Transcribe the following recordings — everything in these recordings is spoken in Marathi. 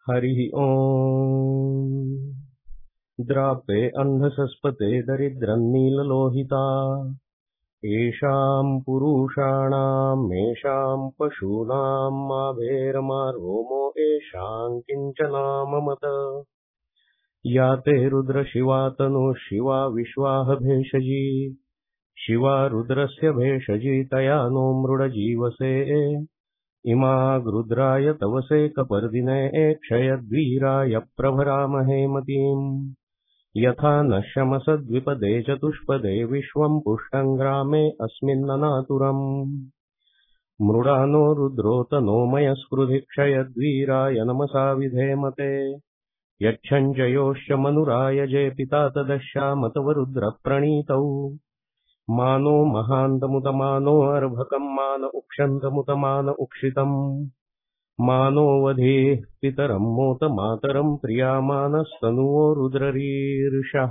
हरिः ओम्। द्रापे अन्धसस्पते दरिद्रन्नीललोहिता येषाम् पुरुषाणाम् मेषाम् पशूनाम् माभेरमा रोमो येषाम् किञ्चनाममत या ते रुद्रशिवा तनुः शिवा विश्वाह भेषजी शिवा रुद्रस्य भेषजी तया नो मृडजीवसे इमाग्रुद्राय तवसे कपर्दिने क्षयद्वीराय प्रभरामहे मतीम् यथा न शमसद्विपदे चतुष्पदे विश्वम् पुष्टम् ग्रामे अस्मिन्ननातुरम् मृडानो रुद्रोतनो मयस्कृधि क्षयद्वीराय नमसा विधेमते यच्छञ्जयोश्च मनुरायजे पिता तदश्यामतवरुद्रप्रणीतौ मानो महान्तमुतमानो अर्भकम् मान उक्षन्तमुतमान उक्षितम् मानो वधेः पितरम् मोत मातरम् प्रियामानस्तनुवो रुद्ररीर्षः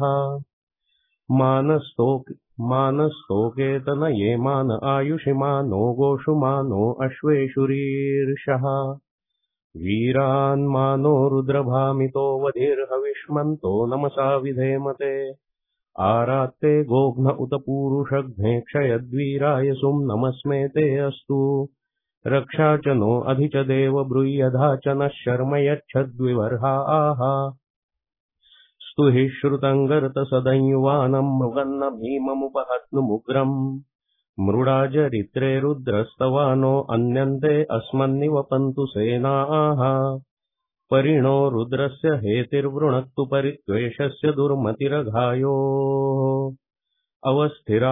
मानस्तोकेतनये मान आयुषि मानो गोषु मानो अश्वेषुरीर्षः वीरान्मानो रुद्रभामितो वधिर्हविष्मन्तो नमसा विधेमते आरात्ते गोघ्न उत पूरुषघ्ने क्षयद्वीराय सुम् नमस्मे ते अस्तु रक्षा च नो अधि च देव ब्रूयधा च नः शर्म यच्छद्विवर्हा आहा स्तुहि श्रुतम् गर्तसदञ्युवानम् मृगन्न भीममुपहत्नुमुग्रम् मृडाजरित्रे रुद्रस्तवानो अन्यन्ते अस्मन्निवपन्तु सेनाः परिणो रुद्रस्य हेतिर्वृणक्तु परित्वेषस्य दुर्मतिरघायोः अवस्थिरा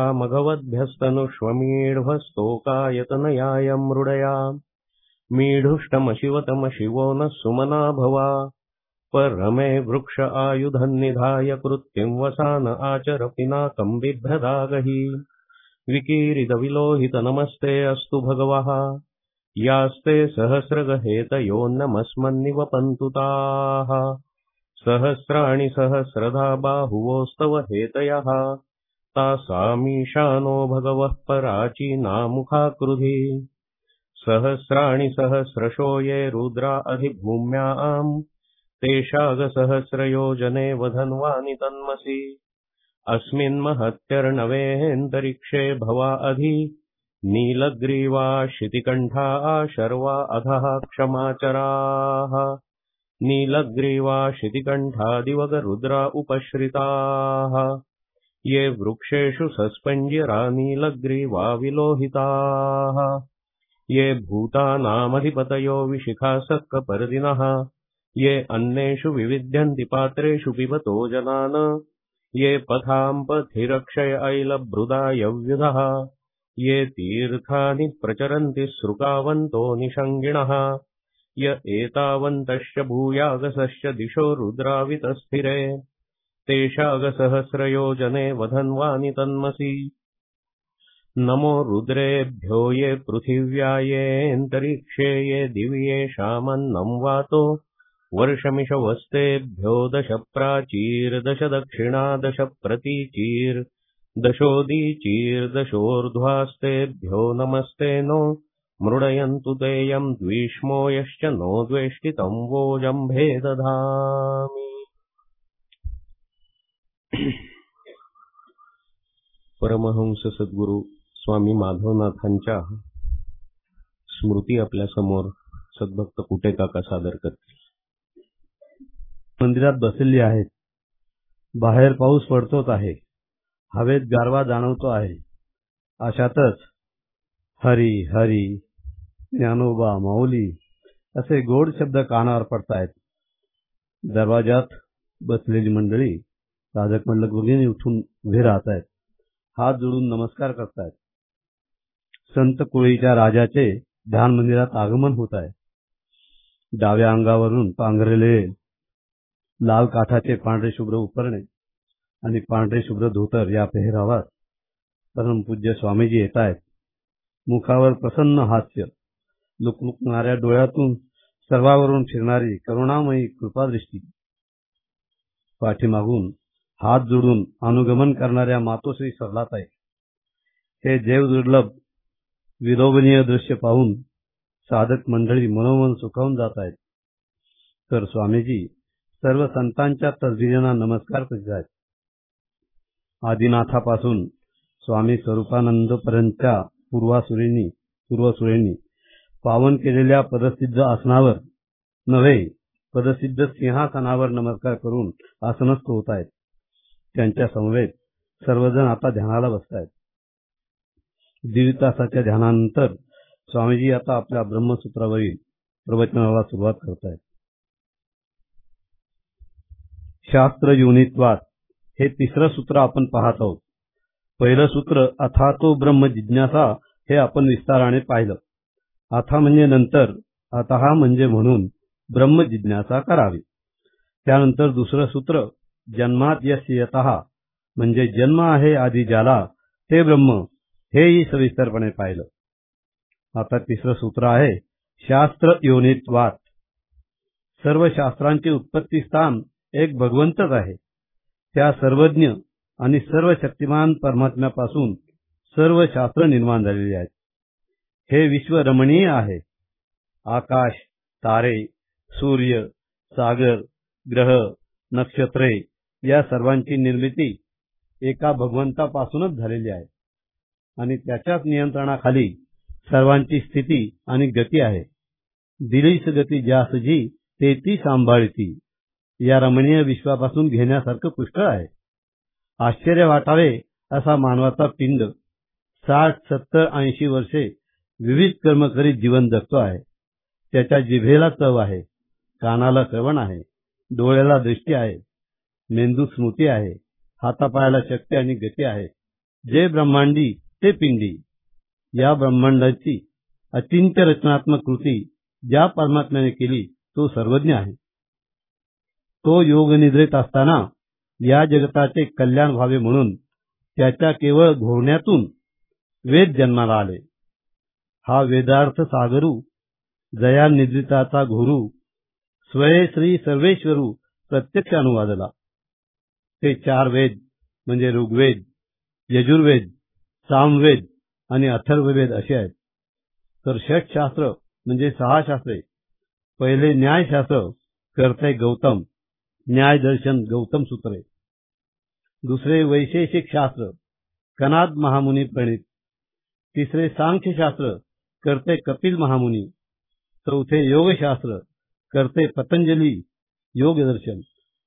मघवद्भ्यस्तनुष्वमीढ्वस्तोकायतनयाय मृडया मीढुष्टमशिवतमशिवो नः सुमना भवा परमे वृक्ष आयुधन्निधाय कृत्तिम् वसान आचर पिनाकम् बिभ्रदागहि विकीरितविलोहित नमस्ते अस्तु भगवः यास्ते सहस्रगहेतयो नमस्मन्निवपन्तु ताः सहस्राणि सहस्रधा बाहुवोस्तव हेतयः तासामीशानो भगवः पराचीनामुखाकृधि सहस्राणि सहस्रशो ये रुद्रा अधिभूम्याम् तेषागसहस्रयोजने वधन्वानि तन्मसि अस्मिन्महत्यर्णवेऽन्तरिक्षे भवा अधि नीलग्रीवा शितिकण्ठा शर्वा अधः क्षमाचराः नीलग्रीवा शितिकण्ठा दिवगरुद्रा उपश्रिताः ये वृक्षेषु सस्पञ्जिरा नीलग्रीवा विलोहिताः ये भूतानामधिपतयो विशिखासक्कपर्दिनः ये अन्नेषु विविध्यन्ति पात्रेषु पिबतो जनान् ये पथाम् पथिरक्षय ऐलभृदायव्युधः ये तीर्थानि प्रचरन्ति सृकावन्तो निषङ्गिणः य एतावन्तश्च भूयागसश्च दिशो रुद्रावितस्थिरे तेषागसहस्रयोजने वधन्वानि तन्मसि नमो रुद्रेभ्यो ये पृथिव्या येऽन्तरिक्षे ये दिवि येषामन्नं वातो वर्षमिषवस्तेभ्यो दश प्राचीर्दश दक्षिणा दश प्रतीचीर् दशोदीचीर्दशोर्ध्वास्तेभ्यो नमस्ते नो मृडयन्तु तेयम् द्विष्मो यश्च नो द्वेष्टि तं वोजम्भे दधामि। परमहंस सद्गुरू स्वामी माधवनाथांच्या स्मृती आपल्या समोर सद्भक्त कुटे काका सादर करतील। मंदिरात बसलेली आहेत, बाहेर पाऊस पडतोच आहे, हवेत गारवा जाणवतो आहे, अशातच हरी हरी ज्ञानोबा माऊली असे गोड शब्द कानावर पडतायत। दरवाजात बसलेली मंडळी साधक मंडळ वगैरे उठून उभे राहत आहेत, हात जोडून नमस्कार करतायत। संत कुळीच्या राजाचे ध्यान मंदिरात आगमन होत आहे। डाव्या अंगावरून पांघरलेले लाल काठाचे पांढरे शुभ्र उपरणे आणि पांढरे शुभ्र धोतर या पेहरावात परमपूज्य स्वामीजी येत आहेत। मुखावर प्रसन्न हास्य, लुकलुकणाऱ्या डोळ्यातून सर्वावरून फिरणारी करुणामयी कृपादृष्टी, पाठीमागून हात जोडून अनुगमन करणाऱ्या मातोश्री सरलाताई, हे देवदुर्लभ विलोभनीय दृश्य पाहून साधक मंडळी मनोमन सुखावून जात आहेत। तर स्वामीजी सर्व संतांच्या तसदिरींना नमस्कार करीत आहेत. आदिनाथापासून स्वामी स्वरूपानंदपर्यंतच्या पूर्वसुरेंनी पावन केलेल्या पदसिद्ध आसनावर नव्हे, पदसिद्ध सिंहासनावर नमस्कार करून आसनस्थ होत आहेत. त्यांच्या समवेत सर्वजण आता ध्यानाला बसतायत. 1.5 तासाच्या ध्यानानंतर स्वामीजी आता आपल्या ब्रह्मसूत्रावरील प्रवचनाला सुरुवात करतायत. शास्त्र योनित्वात हे 3रं सूत्र आपण पाहत आहोत. पहिलं सूत्र अथातो ब्रह्म जिज्ञासा हे आपण विस्ताराने पाहिलं. अथा म्हणजे नंतर, अतः म्हणजे म्हणून ब्रह्म जिज्ञासा करावी. त्यानंतर दुसरं सूत्र जन्मात यस्य यतः म्हणजे जन्म आहे आधी ज्याला ते ब्रह्म, हेही सविस्तरपणे पाहिलं. आता 3रं सूत्र आहे शास्त्र योनित्वात. सर्व शास्त्रांचे उत्पत्ती स्थान एक भगवंतच आहे. त्या सर्वज्ञ आणि सर्व शक्तिमान परमात्म्यापासून सर्व शास्त्र निर्माण झालेली आहेत. हे विश्व रमणीय आहे. आकाश, तारे, सूर्य, सागर, ग्रह, नक्षत्रे या सर्वांची निर्मिती एका भगवंतापासूनच झालेली आहे आणि त्याच्याच नियंत्रणाखाली सर्वांची स्थिती आणि गती आहे. दिलीस गती ज्यासजी ते ती सांभाळती. या रमणीय विश्वापासून घेण्यासारखं पुष्कळ आहे. आश्चर्य वाटावे असा मानवाचा पिंड 60, 70, 80 वर्षे विविध कर्म करीत जीवन जगतो आहे. त्याच्या जिभेला चव आहे, कानाला श्रवण आहे, डोळ्याला दृष्टी आहे, मेंदू स्मृती आहे, हातापायाला शक्ती आणि गती आहे. जे ब्रह्मांडी ते पिंडी. या ब्रह्मांडाची अचिंत्य रचनात्मक कृती ज्या परमात्म्याने केली तो सर्वज्ञ आहे. तो योगनिद्रेत असताना या जगताचे कल्याण व्हावे म्हणून त्याच्या केवळ घोरण्यातून वेद जन्माला आले. हा वेदार्थ सागरू जया निद्रिताचा घोरू स्वये श्री सर्वेश्वरू प्रत्यक्ष अनुवादला. ते 4 वेद म्हणजे ऋग्वेद, यजुर्वेद, सामवेद आणि अथर्ववेद असे आहेत. तर 6 शास्त्र म्हणजे 6 शास्त्रे. पहिले न्यायशास्त्र करते गौतम, न्याय दर्शन गौतम सूत्रे. दुसरे वैशेषिक शास्त्र कनाद महामुनी प्रणीत. तिसरे सांख्यशास्त्र करते कपिल महामुनी. चौथे योगशास्त्र करते पतंजली योग दर्शन.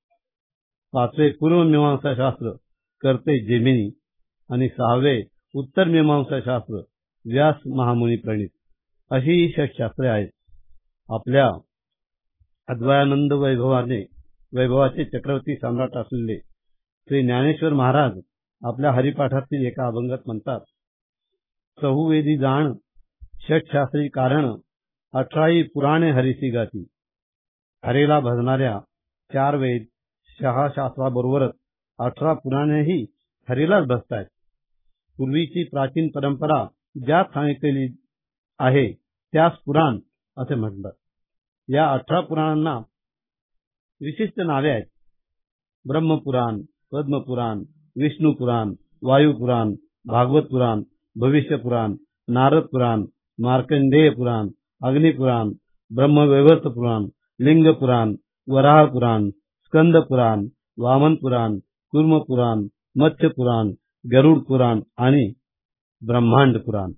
5वे पूर्वमीमांसा शास्त्र करते जेमिनी आणि 6वे उत्तर मीमांसा शास्त्र व्यास महामुनी प्रणीत. अशी ही 6 शास्त्रे आहेत. आपल्या अद्वयानंद वैभवाचे चक्रवर्ती सम्राट असलेले श्री ज्ञानेश्वर महाराज आपल्या हरिपाठातील एका अभंगात म्हणतात, चहुवेदी जाण 6 शास्त्री कारण 18 पुराणे हरिसी गाती. हरेला भजणाऱ्या 4 वेद 6 शास्त्राबरोबरच 18 पुराणेही हरीलाच भजतायत. पूर्वीची प्राचीन परंपरा ज्यात सांगितलेली आहे त्यास पुराण असे म्हणतात. या 18 पुराणांना विशिष्ट नावे आहेत. ब्रह्मपुराण, पद्मपुराण, विष्णू पुराण, वायू पुराण, भागवत पुराण, भविष्य पुराण, नारद पुराण, मार्कंडेय पुराण, अग्निपुराण, ब्रह्मवैवर्त पुराण, लिंग पुराण, वराह पुराण, स्कंद पुराण, वामन पुराण, कूर्म पुराण, मत्स्य पुराण, गरुड पुराण आणि ब्रह्मांड पुराण.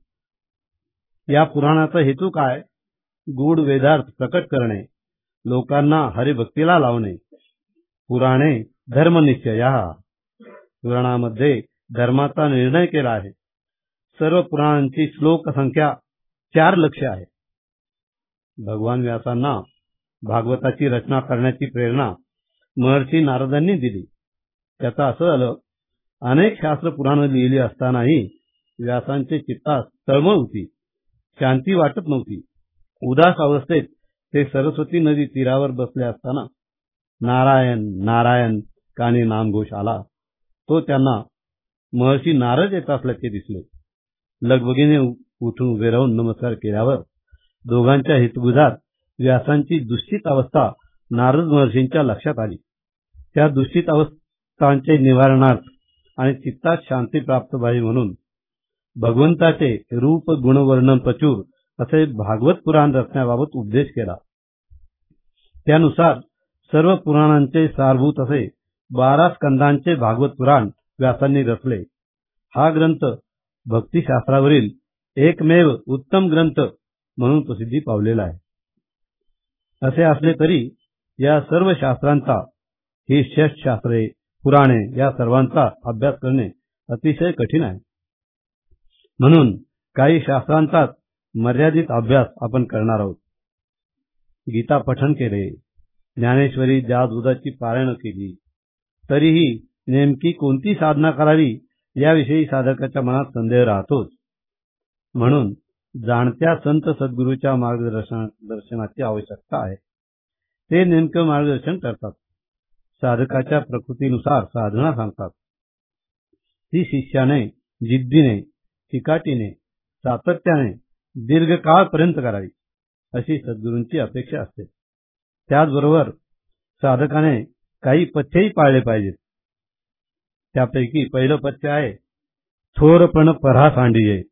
या पुराणाचा हेतू काय? गूढ वेदार्थ प्रकट करणे, लोकांना हरिभक्तीला लावणे. पुराणे धर्मनिश्चया. पुराणामध्ये धर्माचा निर्णय केला आहे. सर्व पुराणांची श्लोक संख्या 4 लक्ष आहे. भगवान व्यासांना भागवताची रचना करण्याची प्रेरणा महर्षी नारदांनी दिली. त्याचं असं झालं, अनेक शास्त्र पुराणे लिहिली असतानाही व्यासांचे चित्तास तळमळ होती, शांती वाटत नव्हती. उदास अवस्थेत ते सरस्वती नदी तीरावर बसले असताना नारायण नारायण कानी नामघोष आला. तो त्यांना महर्षी नारद येत असल्याचे दिसले. लगबगीने उठून उभे राहून नमस्कार केल्यावर दोघांच्या हितगुजात व्यासांची दुष्टित अवस्था नारद महर्षींच्या लक्षात आली. त्या दुष्टित अवस्थांचे निवारणार्थ आणि चित्तात शांती प्राप्त व्हावी म्हणून भगवंताचे रूप गुण वर्णन प्रचूर असे भागवत पुराण रचण्याबाबत उपदेश केला. त्यानुसार सर्व पुराणांचे सारभूत असे 12 स्कंदांचे भागवत पुराण व्यासांनी रचले. हा ग्रंथ भक्तिशास्त्रावरील एकमेव उत्तम ग्रंथ म्हणून प्रसिद्धी पावलेला आहे. असे असले तरी या सर्व शास्त्रांचा, ही षटशास्त्रे, पुराणे या सर्वांचा अभ्यास करणे अतिशय कठीण आहे. म्हणून काही शास्त्रांचाच मर्यादित अभ्यास आपण करणार आहोत. गीता पठण केले, ज्ञानेश्वरी द्यादुधाची पारायण केली, तरीही नेमकी कोणती साधना करावी याविषयी साधकाच्या मनात संदेह राहतोच. म्हणून जाणत्या संत सद्गुरूच्या मार्गदर्शनाची आवश्यकता आहे. ते नेमकं मार्गदर्शन करतात. साधकाच्या प्रकृतीनुसार साधना सांगतात. ती शिष्याने जिद्दीने, चिकाटीने, सातत्याने दीर्घकाळपर्यंत करावी अशी सद्गुरूंची अपेक्षा असते. त्याचबरोबर साधकाने काही पथ्यही पाळले पाहिजेत. त्यापैकी पहिलं पथ्य आहे थोरपण पऱ्हा सांडिजे.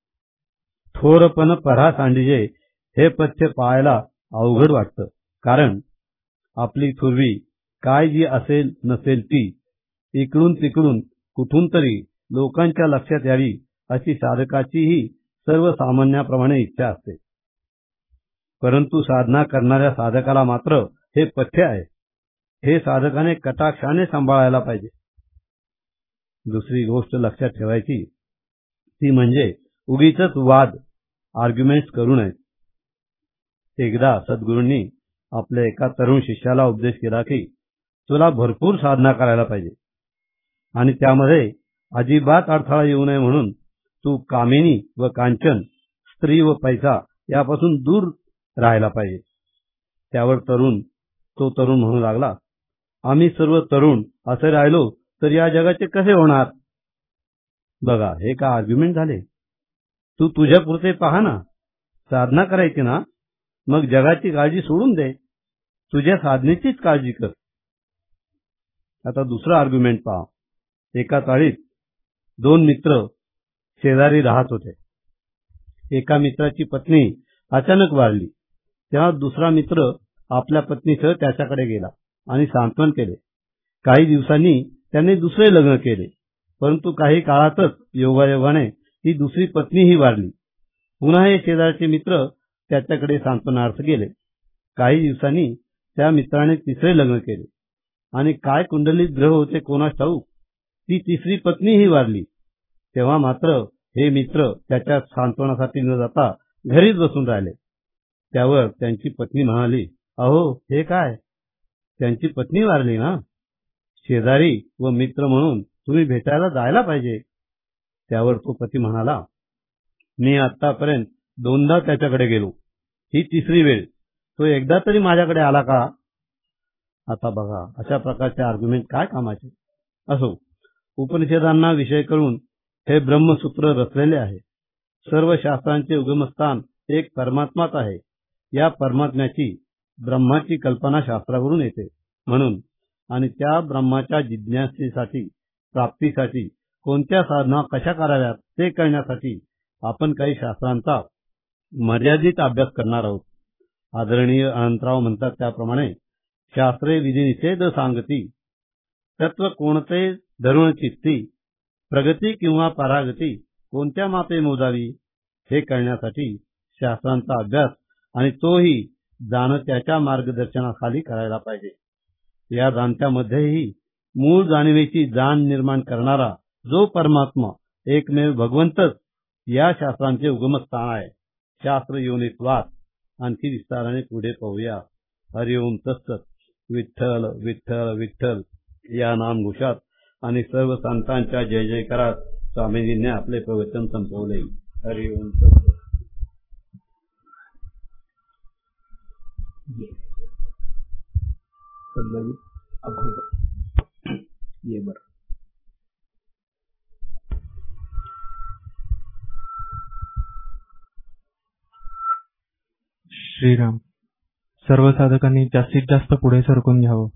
थोरपण पऱ्हा सांडिजे हे पथ्य पाळायला अवघड वाटतं. कारण आपली थोरवी काय जी असेल नसेल ती इकडून तिकडून कुठून तरी लोकांच्या लक्षात यावी अशी साधकाचीही सर्वसामान्याप्रमाणे इच्छा असते. परंतु साधना करणाऱ्या साधकाला मात्र हे पथ्य आहे. हे साधकाने कटाक्षाने सांभाळायला पाहिजे. दुसरी गोष्ट लक्षात ठेवायची ती म्हणजे उगीचच वाद, आर्ग्युमेंट्स करू नयेत. एकदा सद्गुरूंनी आपल्या एका तरुण शिष्याला उपदेश केला की तुला भरपूर साधना करायला पाहिजे आणि त्यामध्ये अजिबात अडथळा येऊ नये म्हणून तू कामिनी व कांचन, स्त्री व पैसा यापासून दूर राहायला पाहिजे. त्यावर तो तरुण म्हणू लागला, आम्ही सर्व तरुण असे राहिलो तर या जगाचे कसे होणार? बघा, हे का आर्ग्युमेंट झाले? तू तुझ्या पुरते पहा ना. साधना करायची ना, मग जगाची काळजी सोडून दे. तुझ्या साधनेचीच काळजी कर. आता दुसरा आर्ग्युमेंट पहा. एका चाळीत 2 मित्र शेजारी राहत होते. एका मित्राची पत्नी अचानक वारली. तेव्हा दुसरा मित्र आपल्या पत्नीसह त्याच्याकडे गेला आणि सांत्वन केले. काही दिवसांनी त्याने दुसरे लग्न केले. परंतु काही काळातच योगायोगाने ही दुसरी पत्नीही वारली. पुन्हा हे शेजारचे मित्र त्याच्याकडे सांत्वनार्थ गेले. काही दिवसांनी त्या मित्राने तिसरे लग्न केले आणि काय कुंडलीत ग्रह होते कोणास ठाऊक, ती तिसरी पत्नीही वारली. तेव्हा मात्र हे मित्र त्याच्या सांत्वनासाठी न जाता घरीच बसून राहिले. त्यावर त्यांची पत्नी म्हणाली, अहो हे काय, त्यांची पत्नी वारली ना, शेजारी व मित्र म्हणून तुम्ही भेटायला जायला पाहिजे. त्यावर तो पती म्हणाला, मी आतापर्यंत 2दा त्याच्याकडे गेलो, ही तिसरी वेळ. तो एकदा तरी माझ्याकडे आला का? आता बघा, अशा प्रकारचे आर्ग्युमेंट काय कामाचे? असो, उपनिषदांना विषय करून हे ब्रह्मसूत्र रचलेले आहे. सर्व शास्त्रांचे उगमस्थान एक परमात्माच आहे. या परमात्म्याची, ब्रह्माची कल्पना शास्त्रावरून येते. म्हणून आणि त्या ब्रह्माच्या जिज्ञासेसाठी, प्राप्तीसाठी कोणत्या साधना कशा कराव्यात ते कळण्यासाठी आपण काही शास्त्रांचा मर्यादित अभ्यास करणार आहोत. आदरणीय अनंतराव म्हणतात त्याप्रमाणे शास्त्रे विधिनिषेध सांगती, तत्व कोणते धरुण चित्ती, प्रगती किंवा परागती कोणत्या मापे मोजावी हे कळण्यासाठी शास्त्रांचा अभ्यास आणि तोही जाणत्याच्या मार्गदर्शनाखाली करायला पाहिजे. या जाणत्यामध्येही मूळ जाणीवेची जाण निर्माण करणारा जो परमात्मा एकमेव भगवंतच या शास्त्रांचे उगमस्थान आहे. शास्त्र योनित्वात आणखी विस्ताराने पुढे पाहूया. हरिओम तत्सत. विठ्ठल विठ्ठल विठ्ठल या नामघोषात आणि सर्व संतांच्या जय जयकारात स्वामीजींनी आपले प्रवचन संपवले. हरिओम तत्सत. ये बर. श्रीराम. सर्व साधकांनी जास्तीत जास्त पुढे सरकून घ्यावं.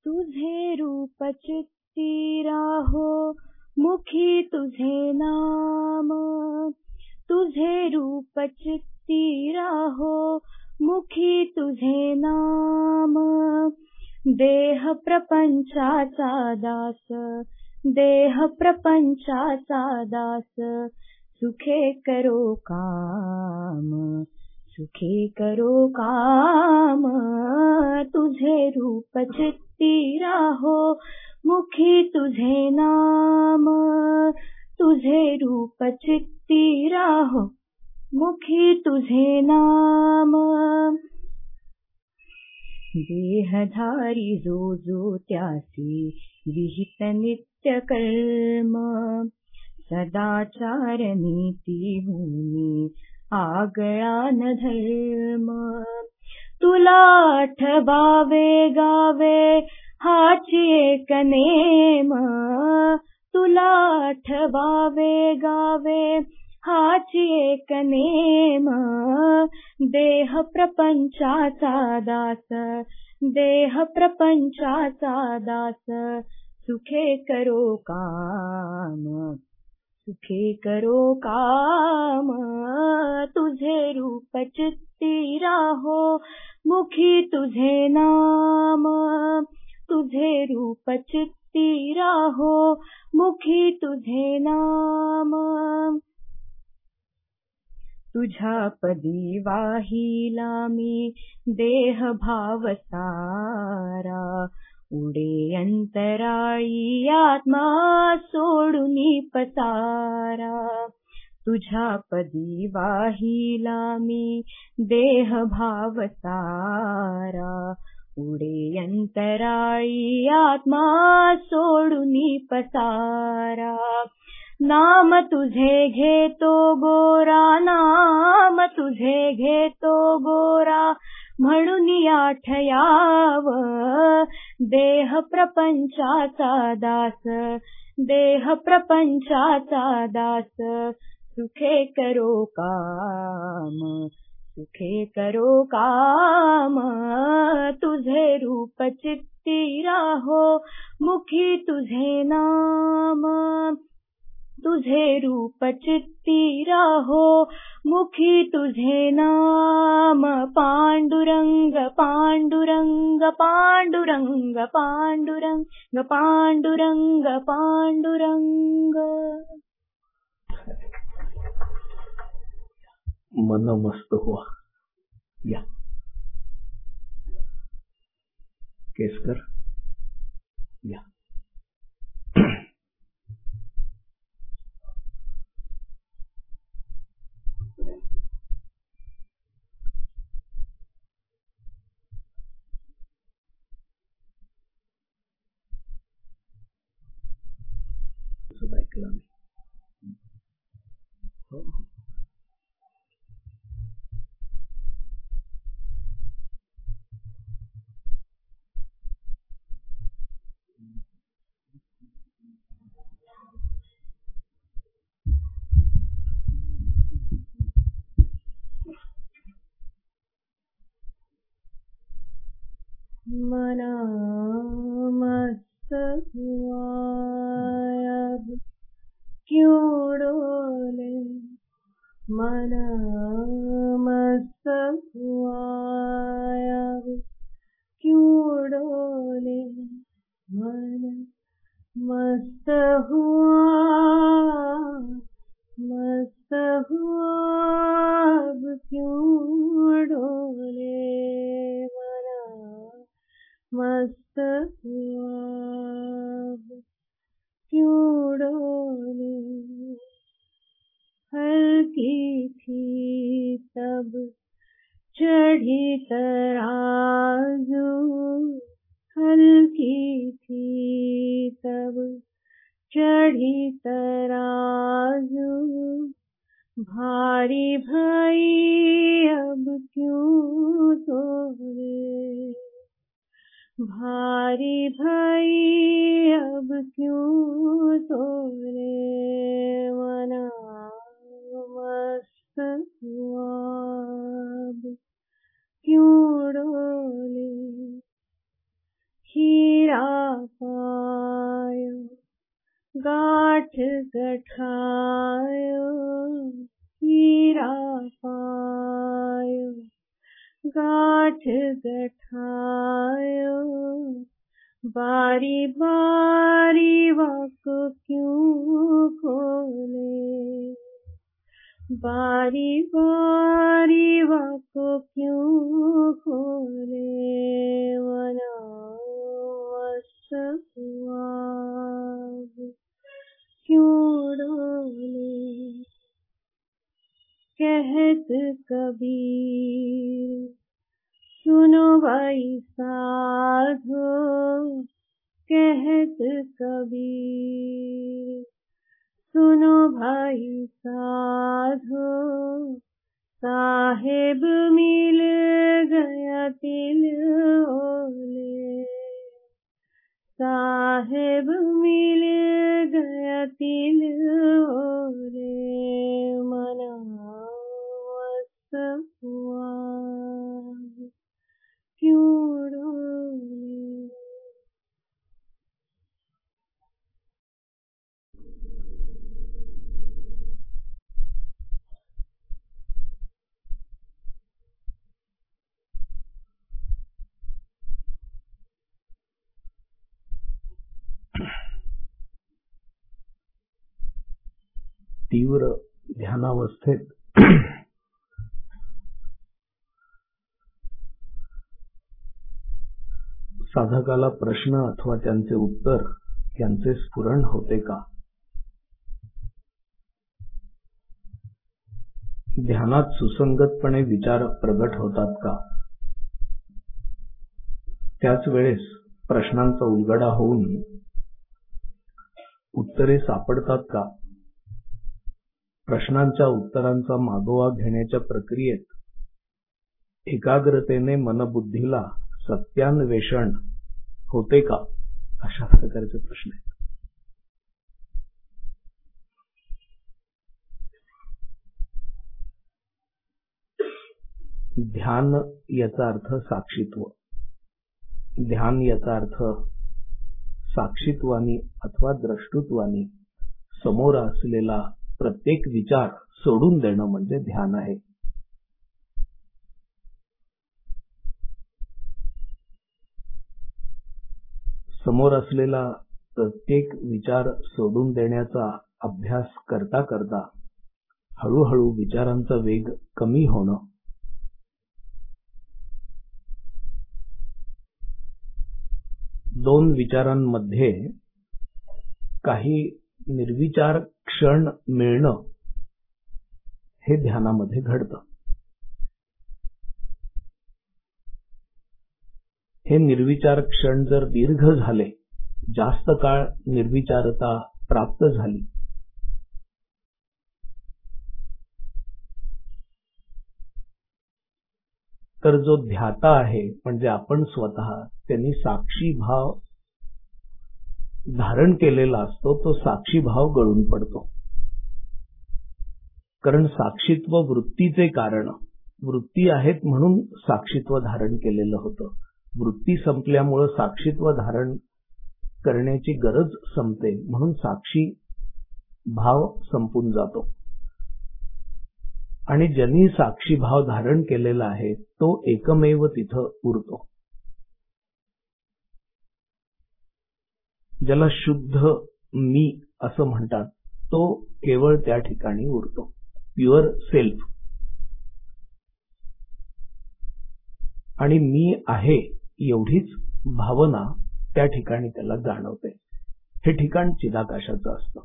तुझे रूप चित्ती राहो मुखी तुझे नाम, तुझे रूप चित्ती राहो मुखी तुझे नाम. देह प्रपंचाचा दास, देह प्रपंचाचा दास, सुखे करो काम, सुखे करो काम. तुझे रूप चित्ती राहो मुखी तुझे नाम, तुझे रूप चित्ती राहो मुखी तुझे नाम. देहधारी जो जो त्यासी विहित नित्य कर्म, सदाचार नीती भूमी आगळा न धर्म. तुला आठवावे गावे हाची एक नेम, तुला आठवावे गावे हाची एक नेम. देह प्रपंचाचा दास, देह प्रपंचाचा दास, सुखे करो काम, सुखे करो काम. तुझे रूप चित्ती राहो मुखी तुझे नाम, तुझे रूप चित्ती राहो मुखी तुझे नाम. तुझ्या पदी वाहिला मी देह भाव सारा, उडे अंतराळी आत्मा सोडूनी पसारा. तुझ्या पदी वाहिला मी देह भाव सारा, उडे अंतराळी आत्मा सोडूनी पसारा. नाम तुझे घेतो गोरा, नाम तुझे घेतो गोरा, म्हणून आठयाव. देह प्रपंचाचा दास, देह प्रपंचाचा दास, सुखे करो काम, सुखे करो काम. तुझे रूप चित्ती राहो मुखी तुझे नाम, तुझे रूप चित्ती राहो मुखी तुझे नाम. पांडुरंग पांडुरंग पांडुरंग पांडुरंग पांडुरंग पांडुरंग. मन मस्त हुआ. या केसकर या. ऐकलं मी. हो मना मस्त हुआ अब क्यों डोले, मना मस्त हुआ अब क्यों डोले. मन मस्त हुआ, मस्त हुआ अब क्यों डोले. मस्त हुआ अब क्यों डोले. हल्की थी तब चढ़ी तराजू, हल्की थी तब चढ़ी तराजू. भारी भाई अब क्यों तोले, भारी भाई अब क्यों तोले. मना मस्त हुआ अब क्यों डोले. हीरा पाय गाठ गठाय हीरा पाय गाठ गठाय बारी बारी वाक क्यों खोले बारी बारी वाक क्यों खोले मना मस्त हुआ क्यों डोले कहत कबीर सुनो भाई साधो कहत कबीर सुनो भाई साधो साहेब मिल गया तिल ओले साहेब मिल गया तिल ओले मना मस्त हुआ क्यों डोले। तीव्र ध्यानावस्थेत साधकाला प्रश्न अथवा त्यांचे उत्तर यांचे स्फुरण होते का? ध्यानात सुसंगतपणे विचार प्रगट होतात का? त्याच वेळेस प्रश्नांचा उलगडा होऊन उत्तरे सापडतात का? प्रश्नांच्या उत्तरांचा मागोवा घेण्याच्या प्रक्रियेत एकाग्रतेने मनबुद्धीला सत्यान्वेषण होते का? अशा प्रकारचे प्रश्न आहेत. ध्यान याचा अर्थ साक्षीत्व. ध्यान याचा अर्थ साक्षीत्वानी अथवा द्रष्टृत्वानी समोर असलेला प्रत्येक विचार सोडून देणं म्हणजे ध्यान आहे. समोर असलेला प्रत्येक विचार सोडून देण्याचा अभ्यास करता करता हळूहळू विचारांचा वेग कमी होणं, दोन विचारांमध्ये काही निर्विचार क्षण मिळणं हे ध्यानामध्ये घडतं. हे निर्विचार क्षण जर दीर्घ झाले, जास्त काळ निर्विचारता प्राप्त झाली, तर जो ध्याता आहे म्हणजे आपण स्वतः त्यांनी साक्षी भाव धारण केलेला असतो. तो साक्षी भाव गळून पडतो. कारण साक्षीत्व वृत्तीचे कारण, वृत्ती आहेत म्हणून साक्षीत्व धारण केलेलं होतं. वृत्ती संपल्यामुळे साक्षीत्व धारण करण्याची गरज संपते, म्हणून साक्षी भाव संपून जातो. आणि ज्यांनी साक्षी भाव धारण केलेला आहे तो एकमेव तिथं उरतो. ज्याला शुद्ध मी असं म्हणतात, तो केवळ त्या ठिकाणी उरतो. Pure self. आणि मी आहे एवढीच भावना त्या ठिकाणी त्याला जाणवते. हे ठिकाण चिदाकाशाचं असतं.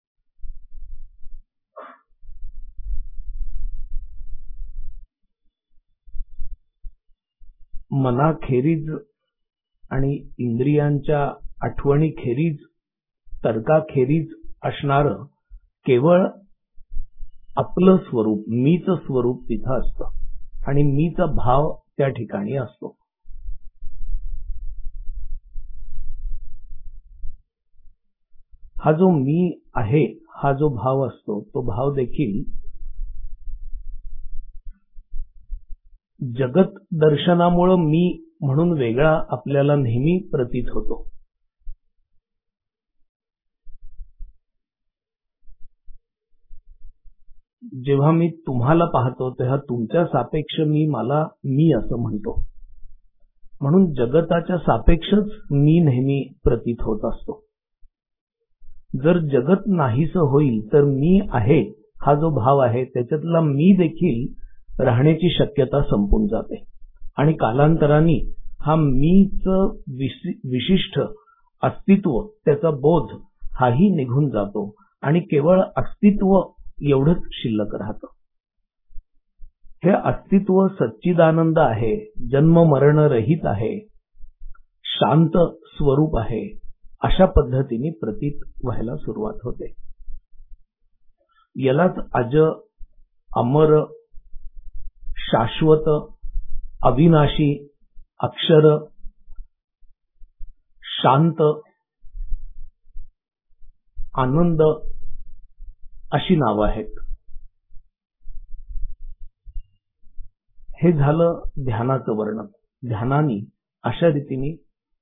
मनाखेरीज आणि इंद्रियांच्या आठवणीखेरीज, तर्काखेरीज असणारं केवळ आपलं स्वरूप, मीच स्वरूप तिथं असतं आणि मीचा भाव त्या ठिकाणी असतो. हा जो मी आहे हा जो भाव असतो, तो भाव देखील जगत दर्शनामुळे मी म्हणून वेगळा आपल्याला नेहमी प्रतीत होतो. जेव्हा मी तुम्हाला पाहतो तेव्हा तुमच्या सापेक्ष मी मला मी असं म्हणतो. म्हणून जगताच्या सापेक्षच मी नेहमी प्रतीत होत असतो. जर जगत नाहीसं होईल तर मी आहे हा जो भाव आहे त्याच्यातला मी देखील राहण्याची शक्यता संपून जाते आणि कालांतराने हा मीच विशिष्ट अस्तित्व त्याचा बोध हाही निघून जातो आणि केवळ अस्तित्व एवढंच शिल्लक राहतं. हे अस्तित्व सच्चिदानंद आहे, जन्म मरण रहित आहे, शांत स्वरूप आहे, अशा पद्धतीने प्रतीत व्हायला सुरुवात होते. यालाच अज, अमर, शाश्वत, अविनाशी, अक्षर, शांत, आनंद अशी नावं आहेत. हे झालं ध्यानाचं वर्णन. ध्यानाने अशा रीतीने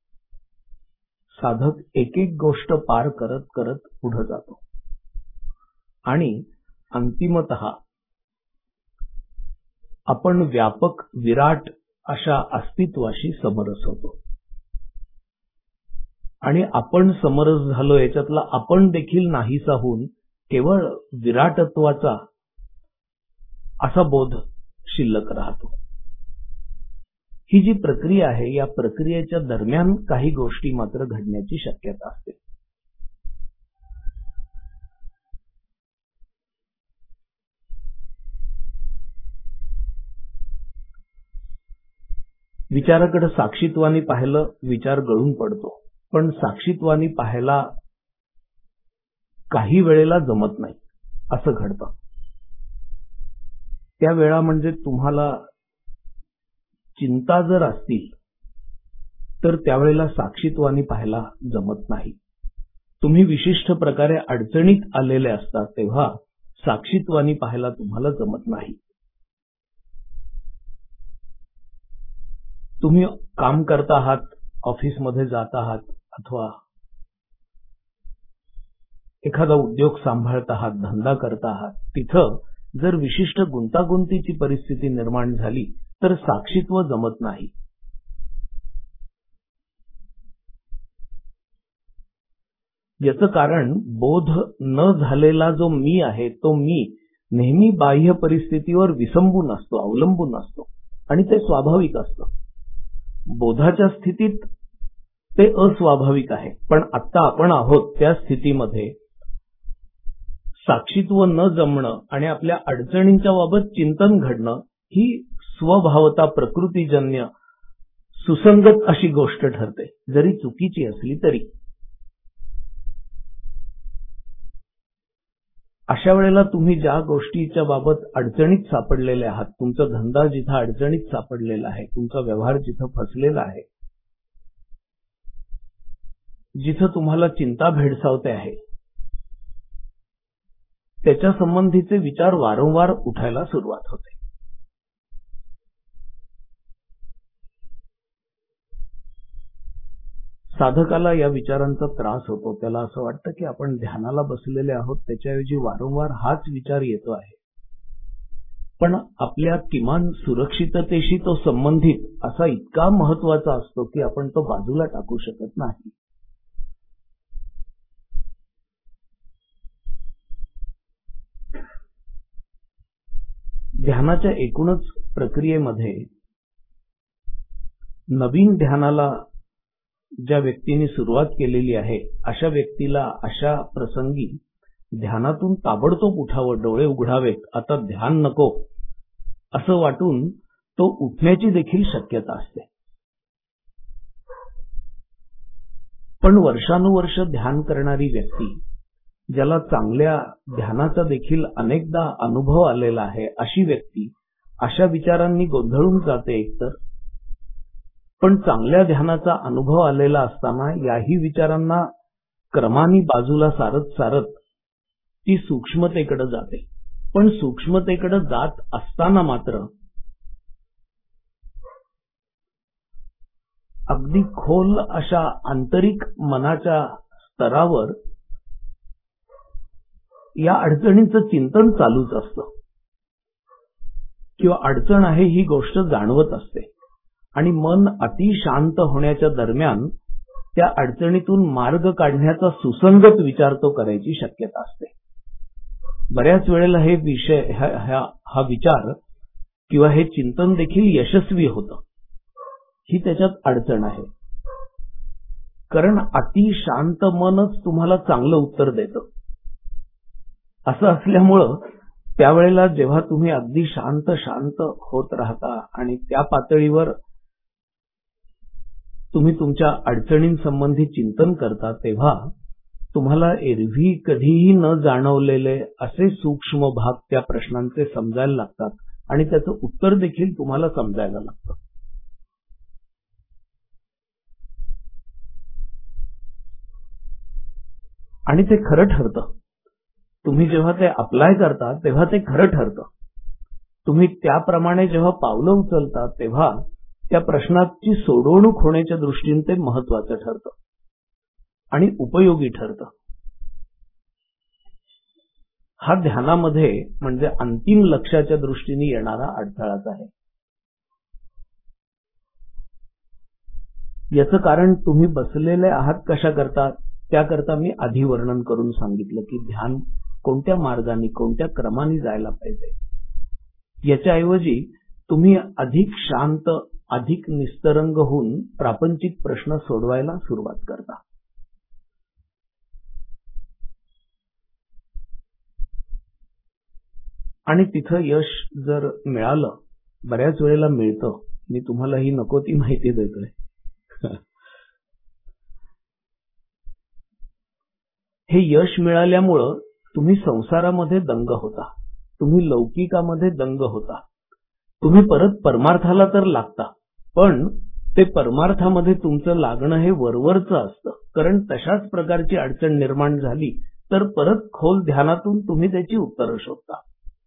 साधक एक एक गोष्ट पार करत करत पुढे जातो आणि अंतिमतः आपण व्यापक विराट अशा अस्तित्वाशी समरस होतो. आणि आपण समरस झालो याच्यातला आपण देखील नाहीसा होऊन केवळ विराटत्वाचा असा बोध शिल्लक राहतो. ही जी प्रक्रिया आहे या प्रक्रियेच्या दरम्यान काही गोष्टी मात्र घडण्याची शक्यता असते. विचाराकडे साक्षीत्वाने पाहिलं विचार गळून पडतो, पण साक्षीत्वाने पाहायला काही वेळेला जमत नाही असं घडतं. त्या वेळा म्हणजे तुम्हाला चिंता जर असतील तर त्यावेळेला साक्षीत्वाने पाहायला जमत नाही. तुम्ही विशिष्ट प्रकारे अडचणीत आलेले असता तेव्हा साक्षीत्वाने पाहायला तुम्हाला जमत नाही. तुम्ही काम करत आहात, ऑफिसमध्ये जात आहात अथवा एखादा उद्योग सांभाळत आहात, धंदा करत आहात, तिथं जर विशिष्ट गुंतागुंतीची परिस्थिती निर्माण झाली तर साक्षीत्व जमत नाही. याचं कारण बोध न झालेला जो मी आहे तो मी नेहमी बाह्य परिस्थितीवर विसंबून असतो, अवलंबून असतो आणि ते स्वाभाविक असतं. बोधाच्या स्थितीत ते अस्वाभाविक आहे, पण आता आपण आहोत त्या स्थितीमध्ये साक्षीत्व न जमणं आणि आपल्या अडचणींच्या बाबत चिंतन घडणं ही स्वभावता प्रकृतीजन्य सुसंगत अशी गोष्ट ठरते, जरी चुकीची असली तरी. अशा वेळेला तुम्ही ज्या गोष्टीच्या बाबत अडचणीत सापडलेले आहात, तुमचा धंदा जिथं अडचणीत सापडलेला आहे, तुमचा व्यवहार जिथं फसलेला आहे, जिथं तुम्हाला चिंता भेडसावते आहे, त्याच्या संबंधीचे विचार वारंवार उठायला सुरुवात होते. साधकाला या विचारांचा त्रास होतो. त्याला असं वाटतं की आपण ध्यानाला बसलेले आहोत, त्याच्याऐवजी वारंवार हाच विचार येतो आहे. पण आपल्या किमान सुरक्षिततेशी तो संबंधित असा इतका महत्वाचा असतो की आपण तो बाजूला टाकू शकत नाही. ध्यानाच्या एकूणच प्रक्रियेमध्ये नवीन ध्यानाला ज्या व्यक्तीने सुरुवात केलेली आहे अशा व्यक्तीला अशा प्रसंगी ध्यानातून ताबडतोब उठावं, डोळे उघडावेत, आता ध्यान नको असं वाटून तो उठण्याची देखील शक्यता असते. पण वर्षानुवर्ष ध्यान करणारी व्यक्ती, ज्याला चांगल्या ध्यानाचा देखील अनेकदा अनुभव आलेला आहे, अशी व्यक्ती अशा विचारांनी गोंधळून जाते एकतर. पण चांगल्या ध्यानाचा अनुभव आलेला असताना याही विचारांना क्रमाने बाजूला सारत सारत ती सूक्ष्मतेकडे जाते. पण सूक्ष्मतेकडे जात असताना मात्र अगदी खोल अशा आंतरिक मनाच्या स्तरावर या अडचणींचं चिंतन चालूच असतं किंवा अडचण आहे ही गोष्ट जाणवत असते आणि मन अति शांत होण्याच्या दरम्यान त्या अडचणीतून मार्ग काढण्याचा सुसंगत विचार तो करायची शक्यता असते. बऱ्याच वेळेला हे विषय हा विचार किंवा हे चिंतन देखील यशस्वी होतं. ही त्याच्यात अडचण आहे. कारण अति शांत मनच तुम्हाला चांगलं उत्तर देतं. असं असल्यामुळं त्यावेळेला जेव्हा तुम्ही अगदी शांत शांत होत राहता आणि त्या पातळीवर तुम्ही तुमच्या अडचणींसंबंधी चिंतन करता तेव्हा तुम्हाला एरवी कधीही न जाणवलेले असे सूक्ष्म भाग त्या प्रश्नांचे समजायला लागतात आणि त्याचं उत्तर देखील तुम्हाला समजायला लागतं. आणि ते खरं ठरतं. तुम्ही जेव्हा ते अप्लाय करता तेव्हा ते खरं ठरतं. तुम्ही त्याप्रमाणे जेव्हा पावलं उचलता तेव्हा त्या प्रश्नाची सोडवणूक होण्याच्या दृष्टीने ते महत्वाचं ठरतं आणि उपयोगी ठरतं. हा ध्यानामध्ये म्हणजे अंतिम लक्ष्याच्या दृष्टीने येणारा अडथळाच आहे. याचं कारण तुम्ही बसलेले आहात कशा करता त्याकरता मी आधी वर्णन करून सांगितलं की ध्यान कोणत्या मार्गाने कोणत्या क्रमाने जायला पाहिजे. याच्याऐवजी तुम्ही अधिक शांत अधिक निस्तरंग होऊन प्रापंचिक प्रश्न सोडवायला सुरुवात करता. आणि तिथं यश जर मिळालं, बऱ्याच वेळेला मिळतं, मी तुम्हाला ही नको ती माहिती देतोय. हे यश मिळाल्यामुळं तुम्ही संसारामध्ये दंग होता, तुम्ही लौकिकामध्ये दंग होता, तुम्ही परत परमार्थाला तर लागता, पण ते परमार्थामध्ये तुमचं लागणं हे वरवरचं असतं. कारण तशाच प्रकारची अडचण निर्माण झाली तर परत खोल ध्यानातून तुम्ही त्याची उत्तरं शोधता.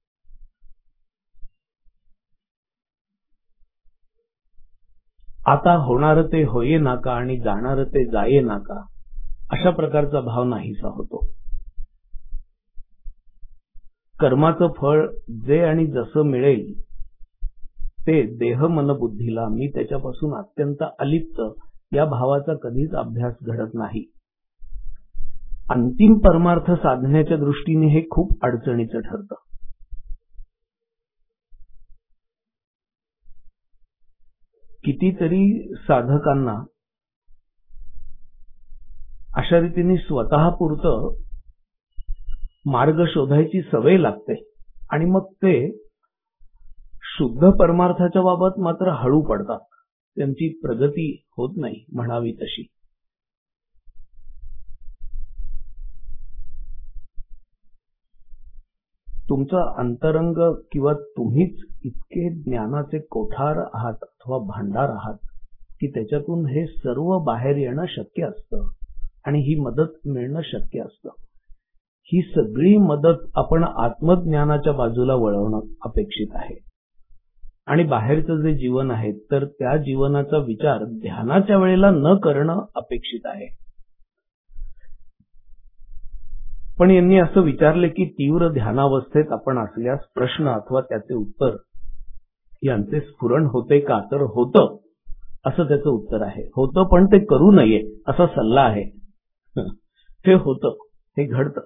आता होणारं ते होये नाका आणि जाणारं ते जाये नाका अशा प्रकारचा भाव नाहीसा होतो. कर्माचं फळ जे आणि जसं मिळेल ते देह मन बुद्धीला मी त्याच्यापासून अत्यंत अलिप्त या भावाचा कधीच अभ्यास घडत नाही. अंतिम परमार्थ साधण्याच्या दृष्टीने हे खूप अडचणीचं ठरतं. कितीतरी साधकांना अशा रीतीने स्वतःपुरतं मार्ग शोधायची सवय लागते आणि मग ते शुद्ध परमार्थाच्या बाबत मात्र हळू पडतात. त्यांची प्रगती होत नाही म्हणावी तशी. तुमचं अंतरंग किंवा तुम्हीच इतके ज्ञानाचे कोठार आहात अथवा भांडार आहात की त्याच्यातून हे सर्व बाहेर येणं शक्य असतं आणि ही मदत मिळणं शक्य असतं. ही सगळी मदत आपण आत्मज्ञानाच्या बाजूला वळवणं अपेक्षित आहे. आणि बाहेरचं जे जीवन आहे तर त्या जीवनाचा विचार ध्यानाच्या वेळेला न करणं अपेक्षित आहे. पण यांनी असं विचारले की तीव्र ध्यानावस्थेत आपण असल्यास प्रश्न अथवा त्याचे उत्तर यांचे स्फुरण होते का? तर होतं असं त्याचं उत्तर आहे. होतं पण ते करू नये असा सल्ला आहे. हे होतं, हे घडतं.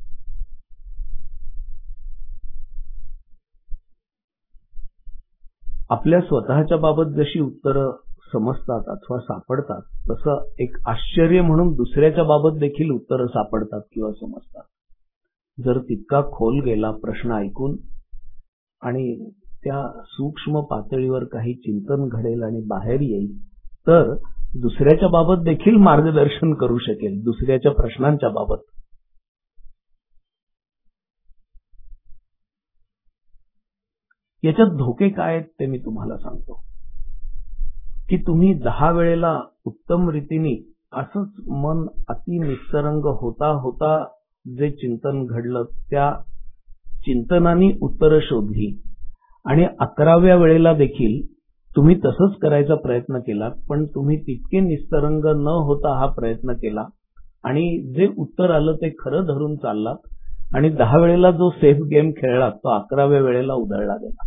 आपल्या स्वतःच्या बाबत जशी उत्तरं समजतात अथवा सापडतात तसं एक आश्चर्य म्हणून दुसऱ्याच्या बाबत देखील उत्तरं सापडतात किंवा समजतात. जर तितका खोल गेला प्रश्न ऐकून आणि त्या सूक्ष्म पातळीवर काही चिंतन घडेल आणि बाहेर येईल तर दुसऱ्याच्या बाबत देखील मार्गदर्शन करू शकेल, दुसऱ्याच्या प्रश्नांच्या बाबत. याच्यात धोके काय आहेत ते मी तुम्हाला सांगतो की तुम्ही 10 वेळेला उत्तम रीतीने असंच मन अति निस्तरंग होता होता जे चिंतन घडलं त्या चिंतनाने उत्तरं शोधली आणि 11व्या वेळेला देखील तुम्ही तसंच करायचा प्रयत्न केला, पण तुम्ही तितके निस्तरंग न होता हा प्रयत्न केला आणि जे उत्तर आलं ते खरं धरून चाललात आणि 10 वेळेला जो सेफ गेम खेळला तो 11व्या वेळेला उधळला गेला.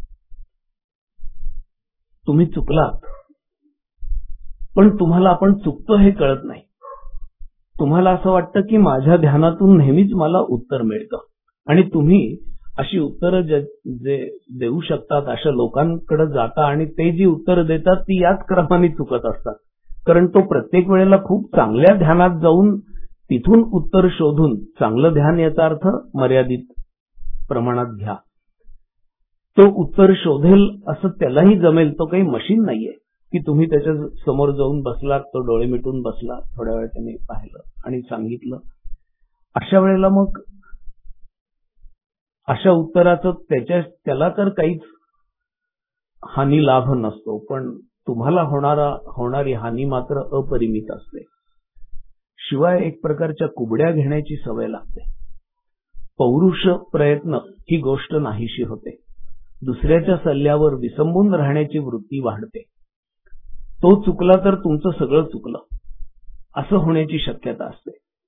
तुम्ही चुकलात, पण तुम्हाला आपण चुकतो हे कळत नाही. तुम्हाला असं वाटतं की माझ्या ध्यानातून नेहमीच मला उत्तर मिळतं, आणि तुम्ही अशी उत्तरं जे देऊ शकतात अशा लोकांकडे जाता आणि ते जी उत्तरं देतात ती याच क्रमाने चुकत असतात. कारण तो प्रत्येक वेळेला खूप चांगल्या ध्यानात जाऊन तिथून उत्तर शोधून, चांगलं ध्यान याचा अर्थ मर्यादित प्रमाणात घ्या, तो उत्तर शोधेल असं त्यालाही जमेल. तो काही मशीन नाहीये की तुम्ही त्याच्या समोर जाऊन बसलात, तो डोळे मिटून बसला, थोड्या वेळ त्याने पाहिलं आणि सांगितलं. अशा वेळेला मग अशा उत्तराचं त्याला तर काहीच हानी लाभ नसतो, पण तुम्हाला होणारी हानी मात्र अपरिमित असते. शिवाय एक प्रकारच्या कुबड्या घेण्याची सवय लागते. पौरुष प्रयत्न ही गोष्ट नाहीशी होते. दुसऱ्याच्या सल्ल्यावर विसंबून राहण्याची वृत्ती वाढते. तो चुकला तर तुमचं सगळं चुकलं असं होण्याची शक्यता असते.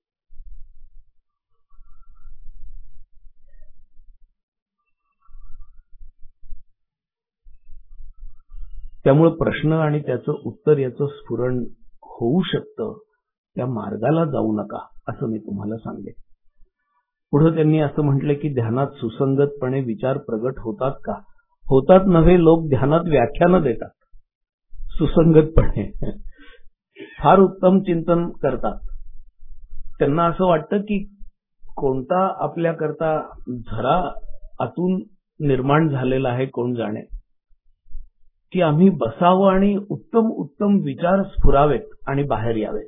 त्यामुळे प्रश्न आणि त्याचं उत्तर याचं स्फुरण होऊ शकतं, त्या मार्गाला जाऊ नका असं मी तुम्हाला सांगेन. पुढे त्यांनी असं म्हटलं की ध्यानात सुसंगतपणे विचार प्रगट होतात का? होतात नव्हे, लोक ध्यानात व्याख्यानं देतात सुसंगतपणे. फार उत्तम चिंतन करतात. त्यांना असं वाटतं की कोणता आपल्याकरता झरा आतून निर्माण झालेला आहे कोण जाणे, की आम्ही बसावं आणि उत्तम उत्तम विचार स्फुरावेत आणि बाहेर यावेत.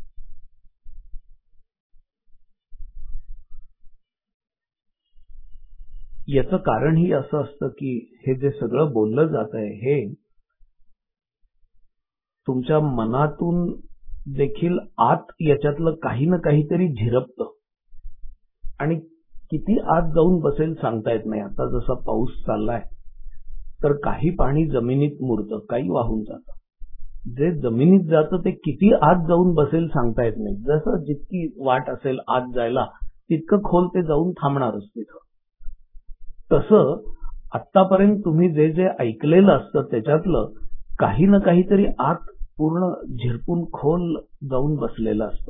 याचं कारणही असं असतं की हे जे सगळं बोललं जात आहे हे तुमच्या मनातून देखील आत याच्यातलं काही ना काहीतरी झिरपतं आणि किती आत जाऊन बसेल सांगता येत नाही. आता जसा पाऊस चाललाय तर काही पाणी जमिनीत मुरतं, काही वाहून जातं. जे जमिनीत जातं ते किती आत जाऊन बसेल सांगता येत नाही. जसं जितकी वाट असेल आत जायला तितकं खोल ते जाऊन थांबणारच तिथं. तसं आतापर्यंत तुम्ही जे जे ऐकलेलं असतं त्याच्यातलं काही ना काहीतरी आत पूर्ण झिरपून खोल जाऊन बसलेलं असतं.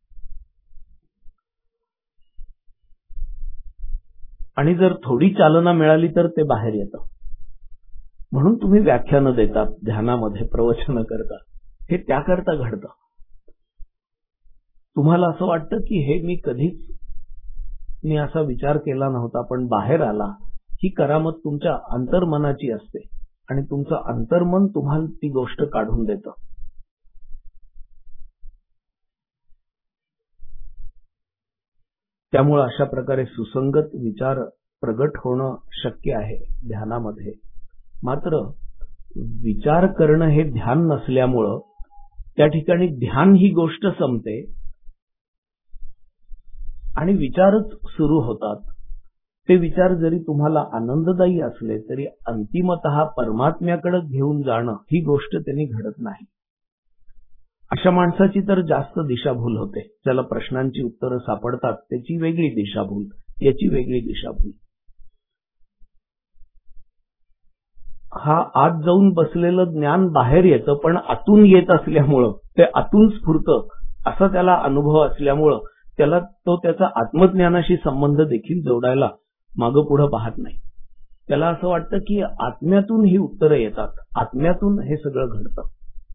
आणि जर थोडी चालना मिळाली तर ते बाहेर येतं. म्हणून तुम्ही व्याख्यानं देतात, ध्यानामध्ये प्रवचनं करतात, हे त्याकरता घडतं. तुम्हाला असं वाटतं की हे मी असा विचार केला नव्हता, पण बाहेर आला. ही करामत तुमच्या अंतर्मनाची असते आणि तुमचं अंतर्मन तुम्हाला ती गोष्ट काढून देतं. त्यामुळे अशा प्रकारे सुसंगत विचार प्रगट होणं शक्य आहे ध्यानामध्ये. मात्र विचार करणं हे ध्यान नसल्यामुळं त्या ठिकाणी ध्यान ही गोष्ट संपते आणि विचारच सुरू होतात. ते विचार जरी तुम्हाला आनंददायी असले तरी अंतिमतः परमात्म्याकडे घेऊन जाणं ही गोष्ट त्यांनी घडत नाही. अशा माणसाची तर जास्त दिशाभूल होते. ज्याला प्रश्नांची उत्तरं सापडतात त्याची वेगळी दिशाभूल, याची वेगळी दिशाभूल. हा आत जाऊन बसलेलं ज्ञान बाहेर येतं, पण आतून येत असल्यामुळं ते आतून स्फुरतं असा त्याला अनुभव असल्यामुळं त्याला तो त्याचा आत्मज्ञानाशी संबंध देखील जोडायला मागं पुढं पाहत नाही. त्याला असं वाटतं की आत्म्यातून ही उत्तरं येतात, आत्म्यातून हे सगळं घडतं.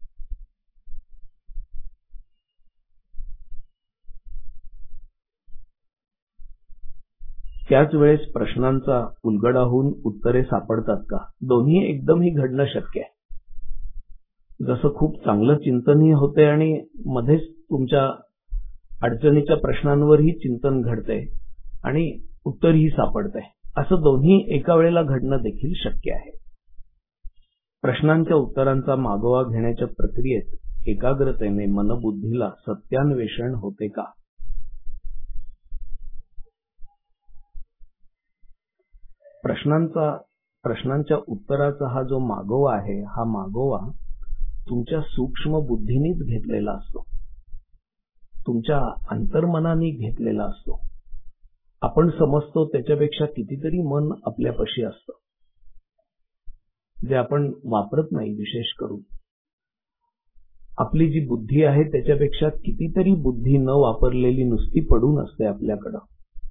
त्याच वेळेस प्रश्नांचा उलगडा होऊन उत्तरे सापडतात का? दोन्ही एकदमही घडणं शक्य आहे. जसं खूप चांगलं चिंतनही होते आणि मध्येच तुमच्या अडचणीच्या प्रश्नांवरही चिंतन घडतंय आणि उत्तरही सापडतंय. असं दोन्ही एका वेळेला घडणं देखील शक्य आहे. प्रश्नांच्या उत्तरांचा मागोवा घेण्याच्या प्रक्रियेत एकाग्रतेने मनबुद्धीला सत्यान्वेषण होते का? प्रश्नांच्या उत्तराचा हा जो मागोवा आहे, हा मागोवा तुमच्या सूक्ष्म बुद्धीनेच घेतलेला असतो, तुमच्या अंतर्मनाने घेतलेला असतो. आपण समजतो त्याच्यापेक्षा कितीतरी मन आपल्यापाशी असतं, जे आपण वापरत नाही. विशेष करून आपली जी बुद्धी आहे त्याच्यापेक्षा कितीतरी बुद्धी न वापरलेली नुसती पडून असते आपल्याकडं.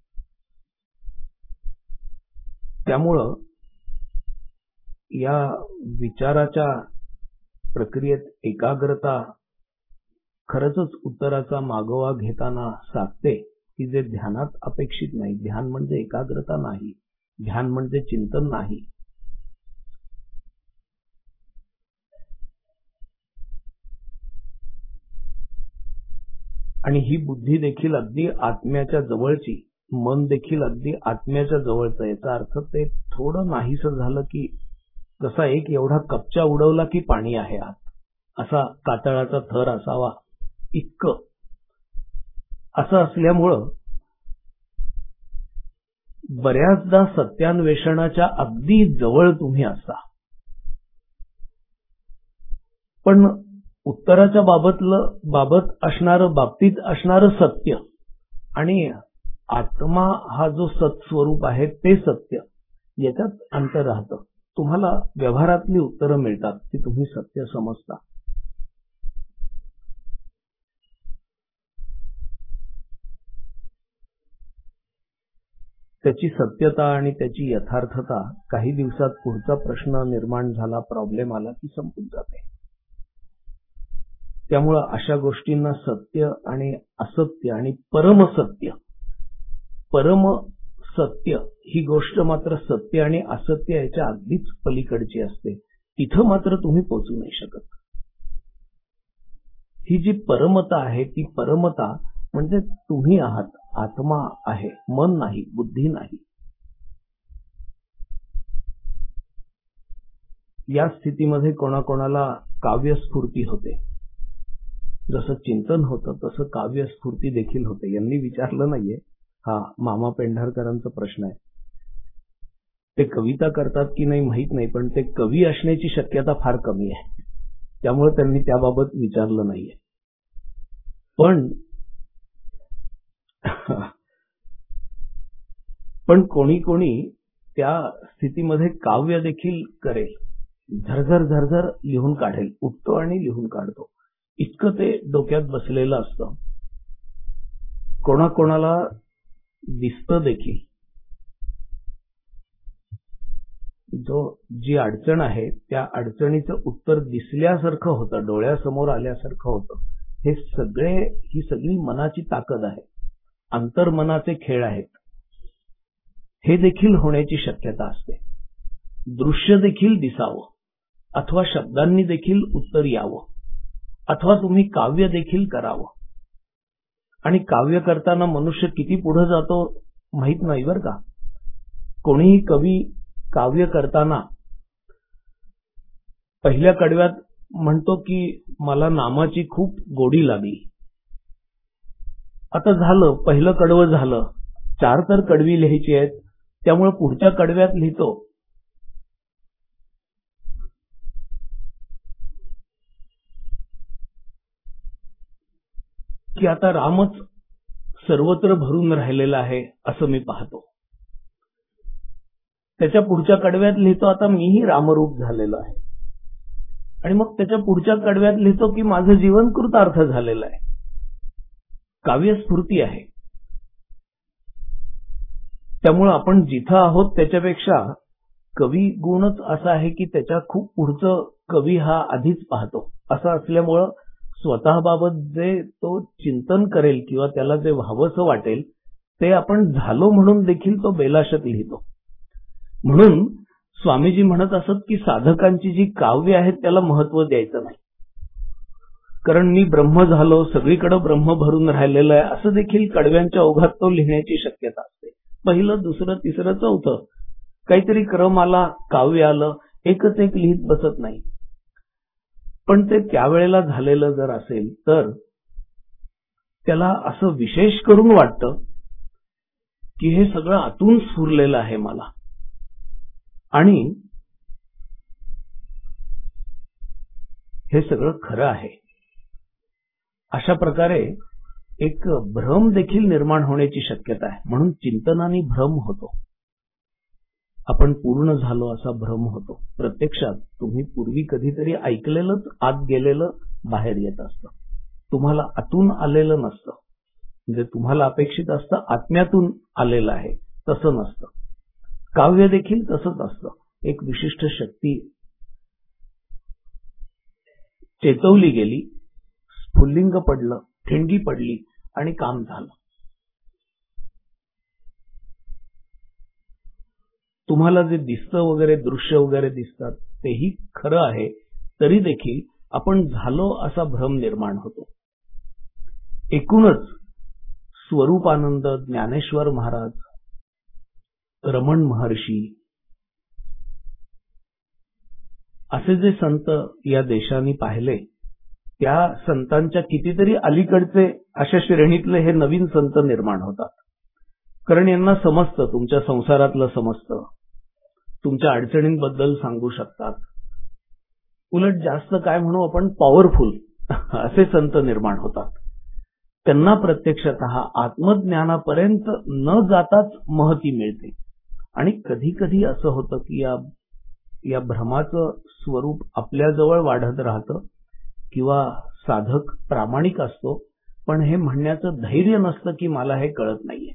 त्यामुळं या विचाराच्या प्रक्रियेत एकाग्रता खरंच उत्तराचा मागोवा घेताना साधते, की जे ध्यानात अपेक्षित नाही. ध्यान म्हणजे एकाग्रता नाही, ध्यान म्हणजे चिंतन नाही. आणि ही बुद्धी देखील अगदी आत्म्याच्या जवळची, मन देखील अगदी आत्म्याच्या जवळचं. याचा अर्थ ते थोडं नाहीसं झालं की जसा एक एवढा कपचा उडवला की पाणी आहे आत, असा कातळाचा थर असावा इतकं. असं असल्यामुळं बऱ्याचदा सत्यान्वेषणाच्या अगदी जवळ तुम्ही असता. पण उत्तराच्या बाबतीत असणारं सत्य आणि आत्मा हा जो सत्स्वरूप आहे ते सत्य, याच्यात अंतर राहतं. तुम्हाला व्यवहारातली उत्तरं मिळतात की तुम्ही सत्य समजता. त्याची सत्यता आणि त्याची यथार्थता काही दिवसात पुढचा प्रश्न निर्माण झाला, प्रॉब्लेम आला की संपून जाते. त्यामुळं अशा गोष्टींना सत्य आणि असत्य आणि परमसत्य, परमसत्य ही गोष्ट मात्र सत्य आणि असत्य याच्या अगदीच पलीकडची असते. तिथं मात्र तुम्ही पोहोचू नाही शकत. ही जी परमता आहे ती परमता म्हणजे तुम्ही आहात, आत्मा आहे, मन नाही, बुद्धी नाही. या स्थितीमध्ये कोणाकोणाला काव्यस्फूर्ती होते. जसं चिंतन होतं तसं काव्यस्फूर्ती देखील होते. यांनी विचारलं नाहीये, हा मामा पेंढारकरांचा प्रश्न आहे. ते कविता करतात की नाही माहित नाही, पण ते कवी असण्याची शक्यता फार कमी आहे. त्यामुळे त्यांनी त्याबाबत विचारलं नाहीये. पण कोणी कोणी त्या स्थितीमध्ये काव्य देखील करेल, झरझर झरझर लिहून काढेल, उठतो आणि लिहून काढतो, इतकं ते डोक्यात बसलेलं असतं. कोणाकोणाला दिसतं देखील. जी अडचण आहे त्या अडचणीचं उत्तर दिसल्यासारखं होतं, डोळ्यासमोर आल्यासारखं होतं. ही सगळी मनाची ताकद आहे, अंतर्मनाचे खेळ आहेत. हे देखील होण्याची शक्यता असते. दृश्य देखील दिसावं, अथवा शब्दांनी देखील उत्तर यावं, अथवा तुम्ही काव्य देखील करावं. आणि काव्य करताना मनुष्य किती पुढे जातो माहित नाही बरं का. कोणीही कवी काव्य करताना पहिल्या कडव्यात म्हणतो की मला नामाची खूप गोडी लागली. आता झालं, पहिलं कडवं झालं, 4 तर कडवी लिहायची आहेत, त्यामुळे पुढच्या कडव्यात लिहितो की आता रामच सर्वत्र भरून राहिलेला आहे असं मी पाहतो. त्याच्या पुढच्या कडव्यात लिहितो आता मीही रामरूप झालेलो आहे. आणि मग त्याच्या पुढच्या कडव्यात लिहितो की माझं जीवन कृतार्थ झालेलं आहे. काव्यस्फूर्ती आहे. त्यामुळे आपण जिथं आहोत त्याच्यापेक्षा कवी गुणच असा आहे की त्याच्या खूप पुढचं कवी हा आधीच पाहतो. असं असल्यामुळं स्वतःबाबत जे तो चिंतन करेल किंवा त्याला जे व्हावंसं वाटेल ते आपण झालो म्हणून देखील तो बेलाशत लिहितो. म्हणून स्वामीजी म्हणत असत की साधकांची जी काव्य आहेत त्याला महत्व द्यायचं नाही, कारण मी ब्रह्म झालो, सगळीकडे ब्रह्म भरून राहिलेलं आहे असं देखील कडव्यांच्या ओघात तो लिहिण्याची शक्यता असते. पहिलं, दुसरं, तिसरं, चौथं काहीतरी क्रम आला, काव्य आलं, एकच एक लिहित बसत नाही. पण ते त्यावेळेला झालेलं जर असेल तर त्याला असं विशेष करून वाटतं की हे सगळं आतून स्फुरलेलं आहे मला. आणि हे सगळं खरं आहे. अशा प्रकारे एक भ्रम देखील निर्माण होण्याची शक्यता आहे. म्हणून चिंतनाने भ्रम होतो. आपण पूर्ण झालो असा भ्रम होतो. प्रत्यक्षात तुम्ही पूर्वी कधीतरी ऐकलेलंच आत गेलेलं बाहेर येत असतं. तुम्हाला आतून आलेलं नसतं. म्हणजे तुम्हाला अपेक्षित असतं आत्म्यातून आलेलं आहे, तसं नसतं. काव्य देखील तसंच असतं. एक विशिष्ट शक्ती चेतवली गेली, स्फुल्लिंग पडलं, ठिणगी पडली आणि काम झालं. तुम्हाला जे दिसतं वगैरे, दृश्य वगैरे दिसतात तेही खरं आहे, तरी देखील आपण झालो असा भ्रम निर्माण होतो. एकूणच स्वरूपानंद, ज्ञानेश्वर महाराज, रमण महर्षी असे जे संत या देशाने पाहिले, त्या संतांच्या कितीतरी अलीकडचे अशा श्रेणीतले हे नवीन संत निर्माण होतात. कारण यांना समजतं, तुमच्या संसारातलं समजतं, तुमच्या अडचणींबद्दल सांगू शकतात. उलट जास्त काय म्हणू आपण, पॉवरफुल असे संत निर्माण होतात. त्यांना प्रत्यक्षतः आत्मज्ञानापर्यंत न जाताच महती मिळते. आणि कधी कधी असं होतं की या भ्रमाचं स्वरूप आपल्याजवळ वाढत राहतं, किंवा साधक प्रामाणिक असतो, पण हे म्हणण्याचं धैर्य नसतं की मला हे कळत नाहीये.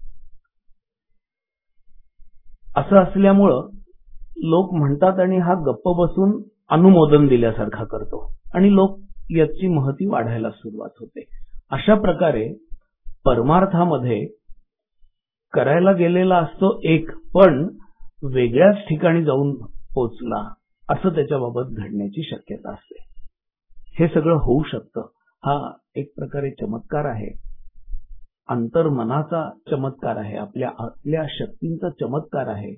असं असल्यामुळं लोक म्हणतात आणि हा गप्प बसून अनुमोदन दिल्यासारखा करतो आणि लोक याची महती वाढायला सुरुवात होते. अशा प्रकारे परमार्थामध्ये करायला गेलेला असतो एक, पण वेगळ्याच ठिकाणी जाऊन पोचला असं त्याच्याबाबत घडण्याची शक्यता असते. हे सगळं होऊ शकतं. हा एक प्रकारे चमत्कार आहे, अंतर्मनाचा चमत्कार आहे, आपल्या शक्तींचा चमत्कार आहे.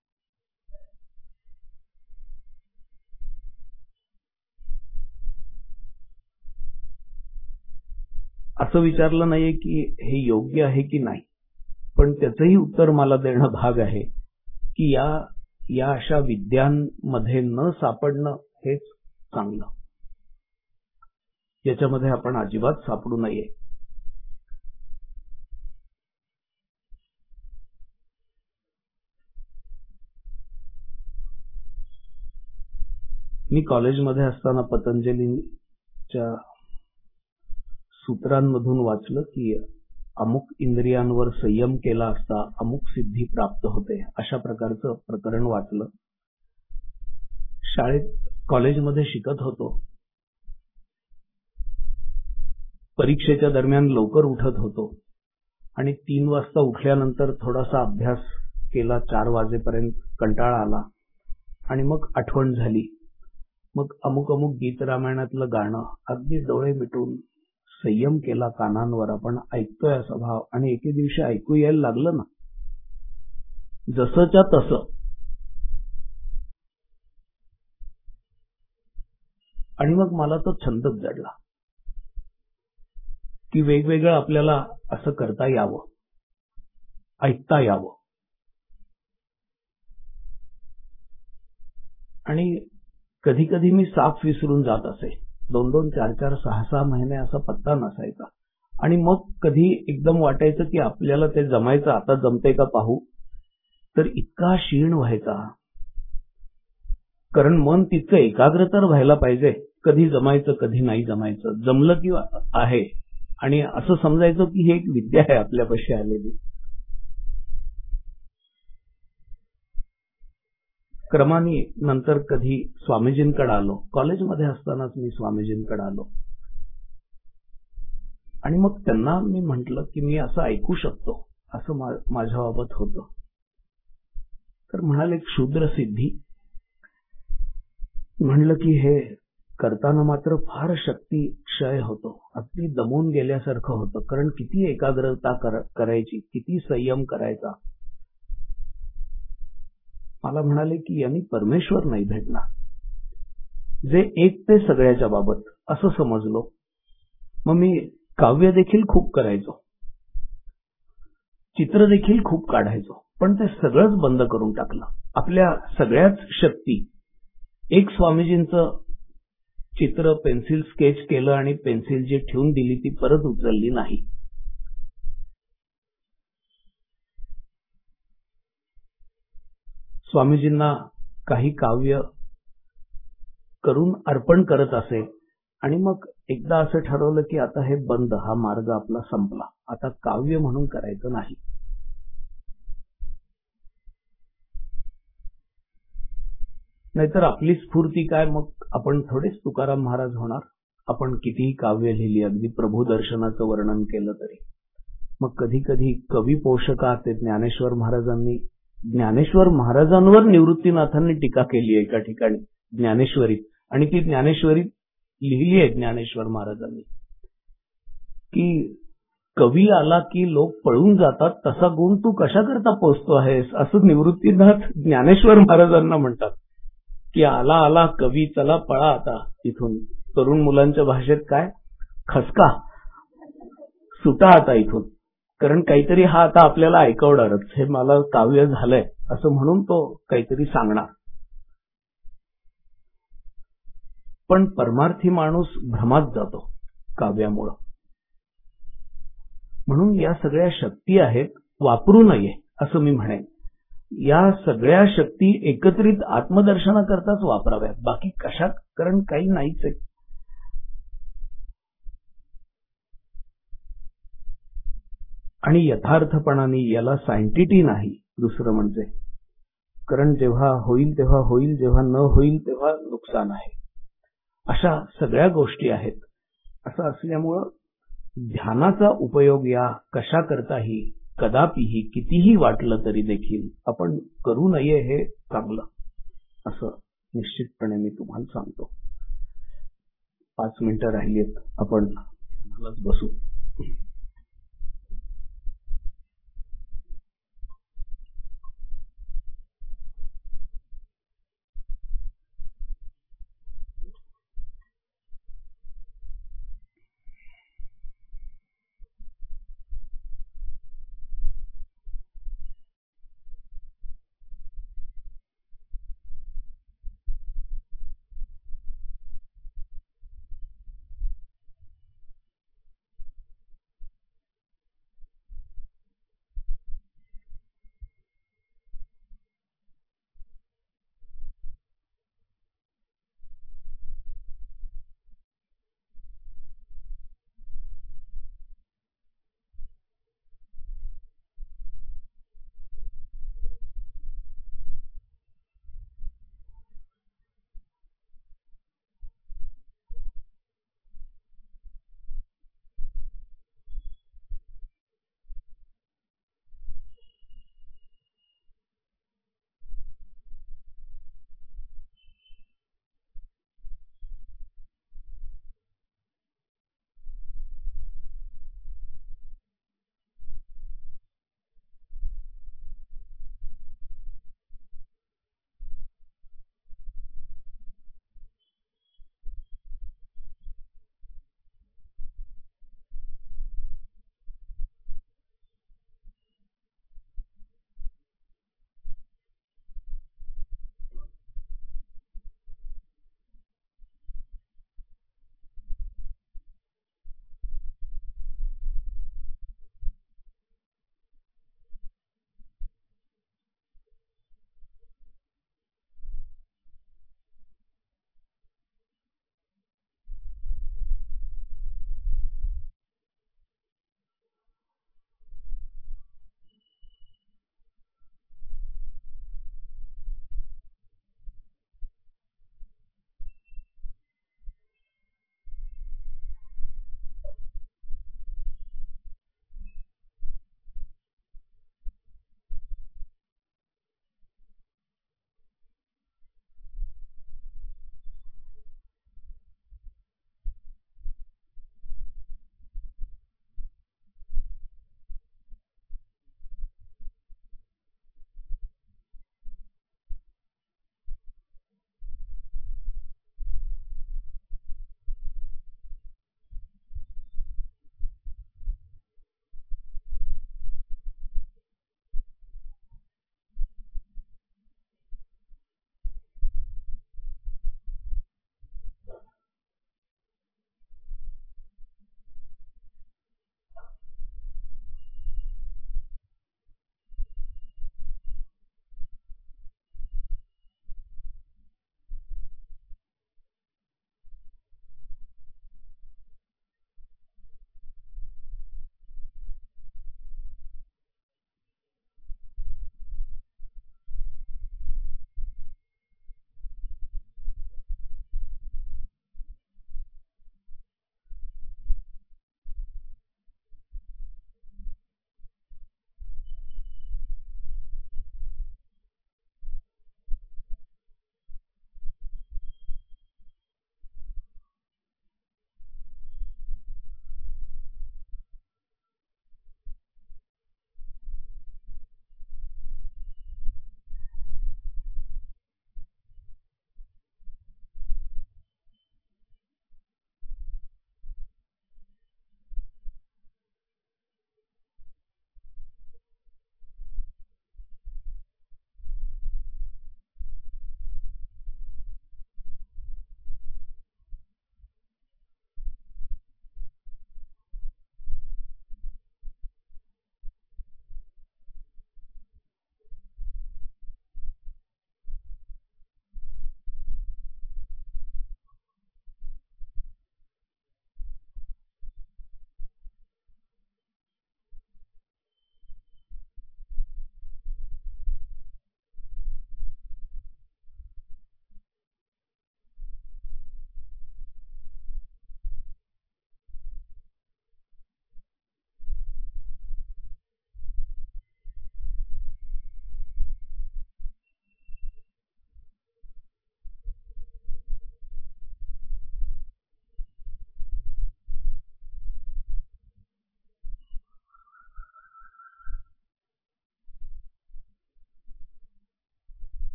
असं विचारलं नाहीये की हे योग्य आहे की नाही, पण त्याचंही उत्तर मला देणं भाग आहे की या अशा विद्यांमध्ये न सापडणं हेच चांगलं. याच्यामध्ये आपण अजिबात सापडू नये. मी कॉलेजमध्ये असताना पतंजलीच्या सूत्रांमधून वाचलं की अमुक इंद्रियांवर संयम केला असता अमुक सिद्धी प्राप्त होते, अशा प्रकारचं प्रकरण वाचलं. शाळेत कॉलेजमध्ये शिकत होतो. परीक्षेच्या दरम्यान लवकर उठत होतो आणि 3 वाजता उठल्यानंतर थोडासा अभ्यास केला. 4 वाजेपर्यंत कंटाळा आला आणि मग आठवण झाली. मग अमुक गीत रामायणातलं गाणं अगदी डोळे मिटून संयम केला कानांवर, आपण ऐकतोय असा भाव, आणि एके दिवशी ऐकू यायला लागलं ना, जसंच्या तसं. आणि मग मला तो छंदच जडला की वेगवेगळं आपल्याला असं करता यावं, ऐकता यावं. आणि कधी कधी मी साफ विसरून जात असे. 2-2, 4-4, 6-6 महिने असा पत्ता नसायचा. आणि मग कधी एकदम वाटायचं की आपल्याला ते जमायचं, आता जमते का पाहू, तर इतका क्षीण व्हायचा. कारण मन तितकं एकाग्र तर व्हायला पाहिजे. कधी जमायचं, कधी नाही जमायचं. जमलं की आहे, आणि असं समजायचं की ही एक विद्या आहे आपल्यापाशी आलेली. क्रमाने नंतर कधी स्वामीजींकडे आलो. कॉलेजमध्ये असतानाच मी स्वामीजींकडे आलो आणि मग त्यांना मी म्हटलं की मी असं ऐकू शकतो, असं माझ्याबाबत होतं. तर म्हणाले क्षुद्र सिद्धी. म्हणलं की हे करताना मात्र फार शक्ती क्षय होतो, अगदी दमून गेल्यासारखं होतं. कारण किती एकाग्रता करायची, किती संयम करायचा. मला म्हणाले की यांनी परमेश्वर नाही भेटणार, जे एक ते सगळ्याच्या बाबत, असं समजलो. मग मी काव्य देखील खूप करायचो, चित्र देखील खूप काढायचो, पण ते सगळंच बंद करून टाकलं. आपल्या सगळ्याच शक्ती एक स्वामीजींचं चित्र पेन्सिल स्केच केलं आणि पेन्सिल जी ठेवून दिली ती परत उचलली नाही. स्वामीजींना काही काव्य करून अर्पण करत असे आणि मग एकदा असं ठरवलं की आता हे बंद, हा मार्ग आपला संपला, आता काव्य म्हणून करायचं नाही. नाहीतर आपली स्फूर्ती काय, मग आपण थोडेच तुकाराम महाराज होणार. आपण कितीही काव्य लिहिली, अगदी प्रभू दर्शनाचं वर्णन केलं तरी. मग कधी कधी कवी पोषका ते ज्ञानेश्वर महाराजांनी, ज्ञानेश्वर महाराजांवर निवृत्तीनाथांनी टीका केली आहे एका ठिकाणी ज्ञानेश्वरीत, आणि ती ज्ञानेश्वरी लिहिली आहे ज्ञानेश्वर महाराजांनी की कवी आला की लोक पळून जातात, तसा गुण तू कशा करता पोचतो आहेस, असं निवृत्तीनाथ ज्ञानेश्वर महाराजांना म्हणतात की आला आला कवी, चला पळा आता इथून. तरुण मुलांच्या भाषेत काय, खसका, सुटा आता इथून, कारण काहीतरी हा आता आपल्याला ऐकवणारच, हे मला काव्य झालंय असं म्हणून तो काहीतरी सांगणार. पण परमार्थी माणूस भ्रमात जातो काव्यामुळं. म्हणून या सगळ्या शक्ती आहेत, वापरू नये असं मी म्हणेन. या सगळ्या शक्ती एकत्रित आत्मदर्शनाकरताच वापराव्यात, बाकी कशा, कारण काही नाहीच आहे. आणि यथार्थपणाने याला सायंटिटी नाही. दुसरं म्हणजे, कारण जेव्हा होईल तेव्हा होईल, जेव्हा न होईल तेव्हा नुकसान आहे, अशा सगळ्या गोष्टी आहेत. असं असल्यामुळं ध्यानाचा उपयोग या कशा करताही, कदापिही, कितीही वाटलं तरी देखील आपण करू नये, हे चांगलं असं निश्चितपणे मी तुम्हाला सांगतो. 5 मिनिटं राहिलीत, आपण ध्यानालाच बसू.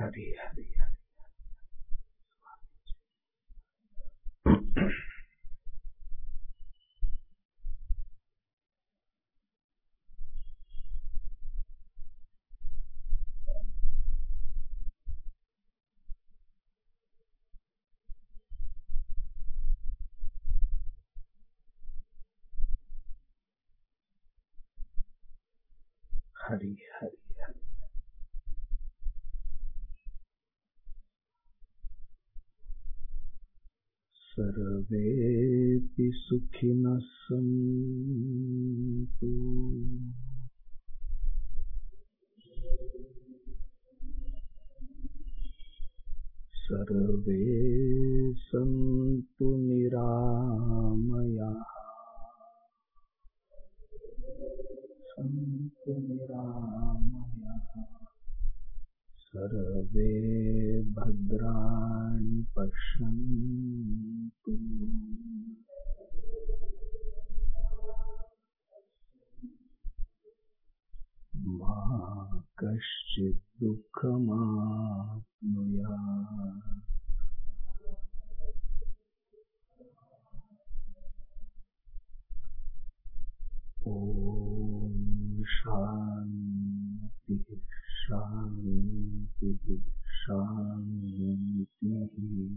हरी हरी हरी हरी हरी। सर्वेपि सुखिनः सन्तु सर्वे सन्तु निरामयाः सन्तु निरामयाः सर्वे भद्राणि पश्यन्तु मा कश्चित् दुःखमाप्नुयात्। ॐ शान्ति शान्ति शान्तिः।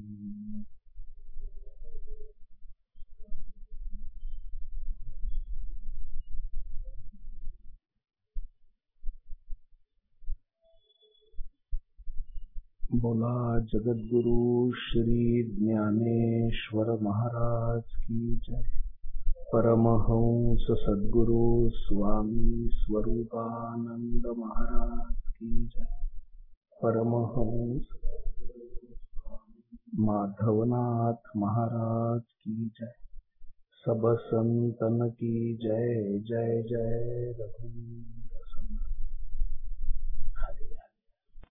बोला जगद्गुरु श्री ज्ञानेश्वर महाराज की जय। परमहंस सद्गुरु स्वामी स्वरूपानंद महाराज की जय। परमहंस माधवनाथ महाराज की जय। सब संतन की जय जय जय रघुवीर।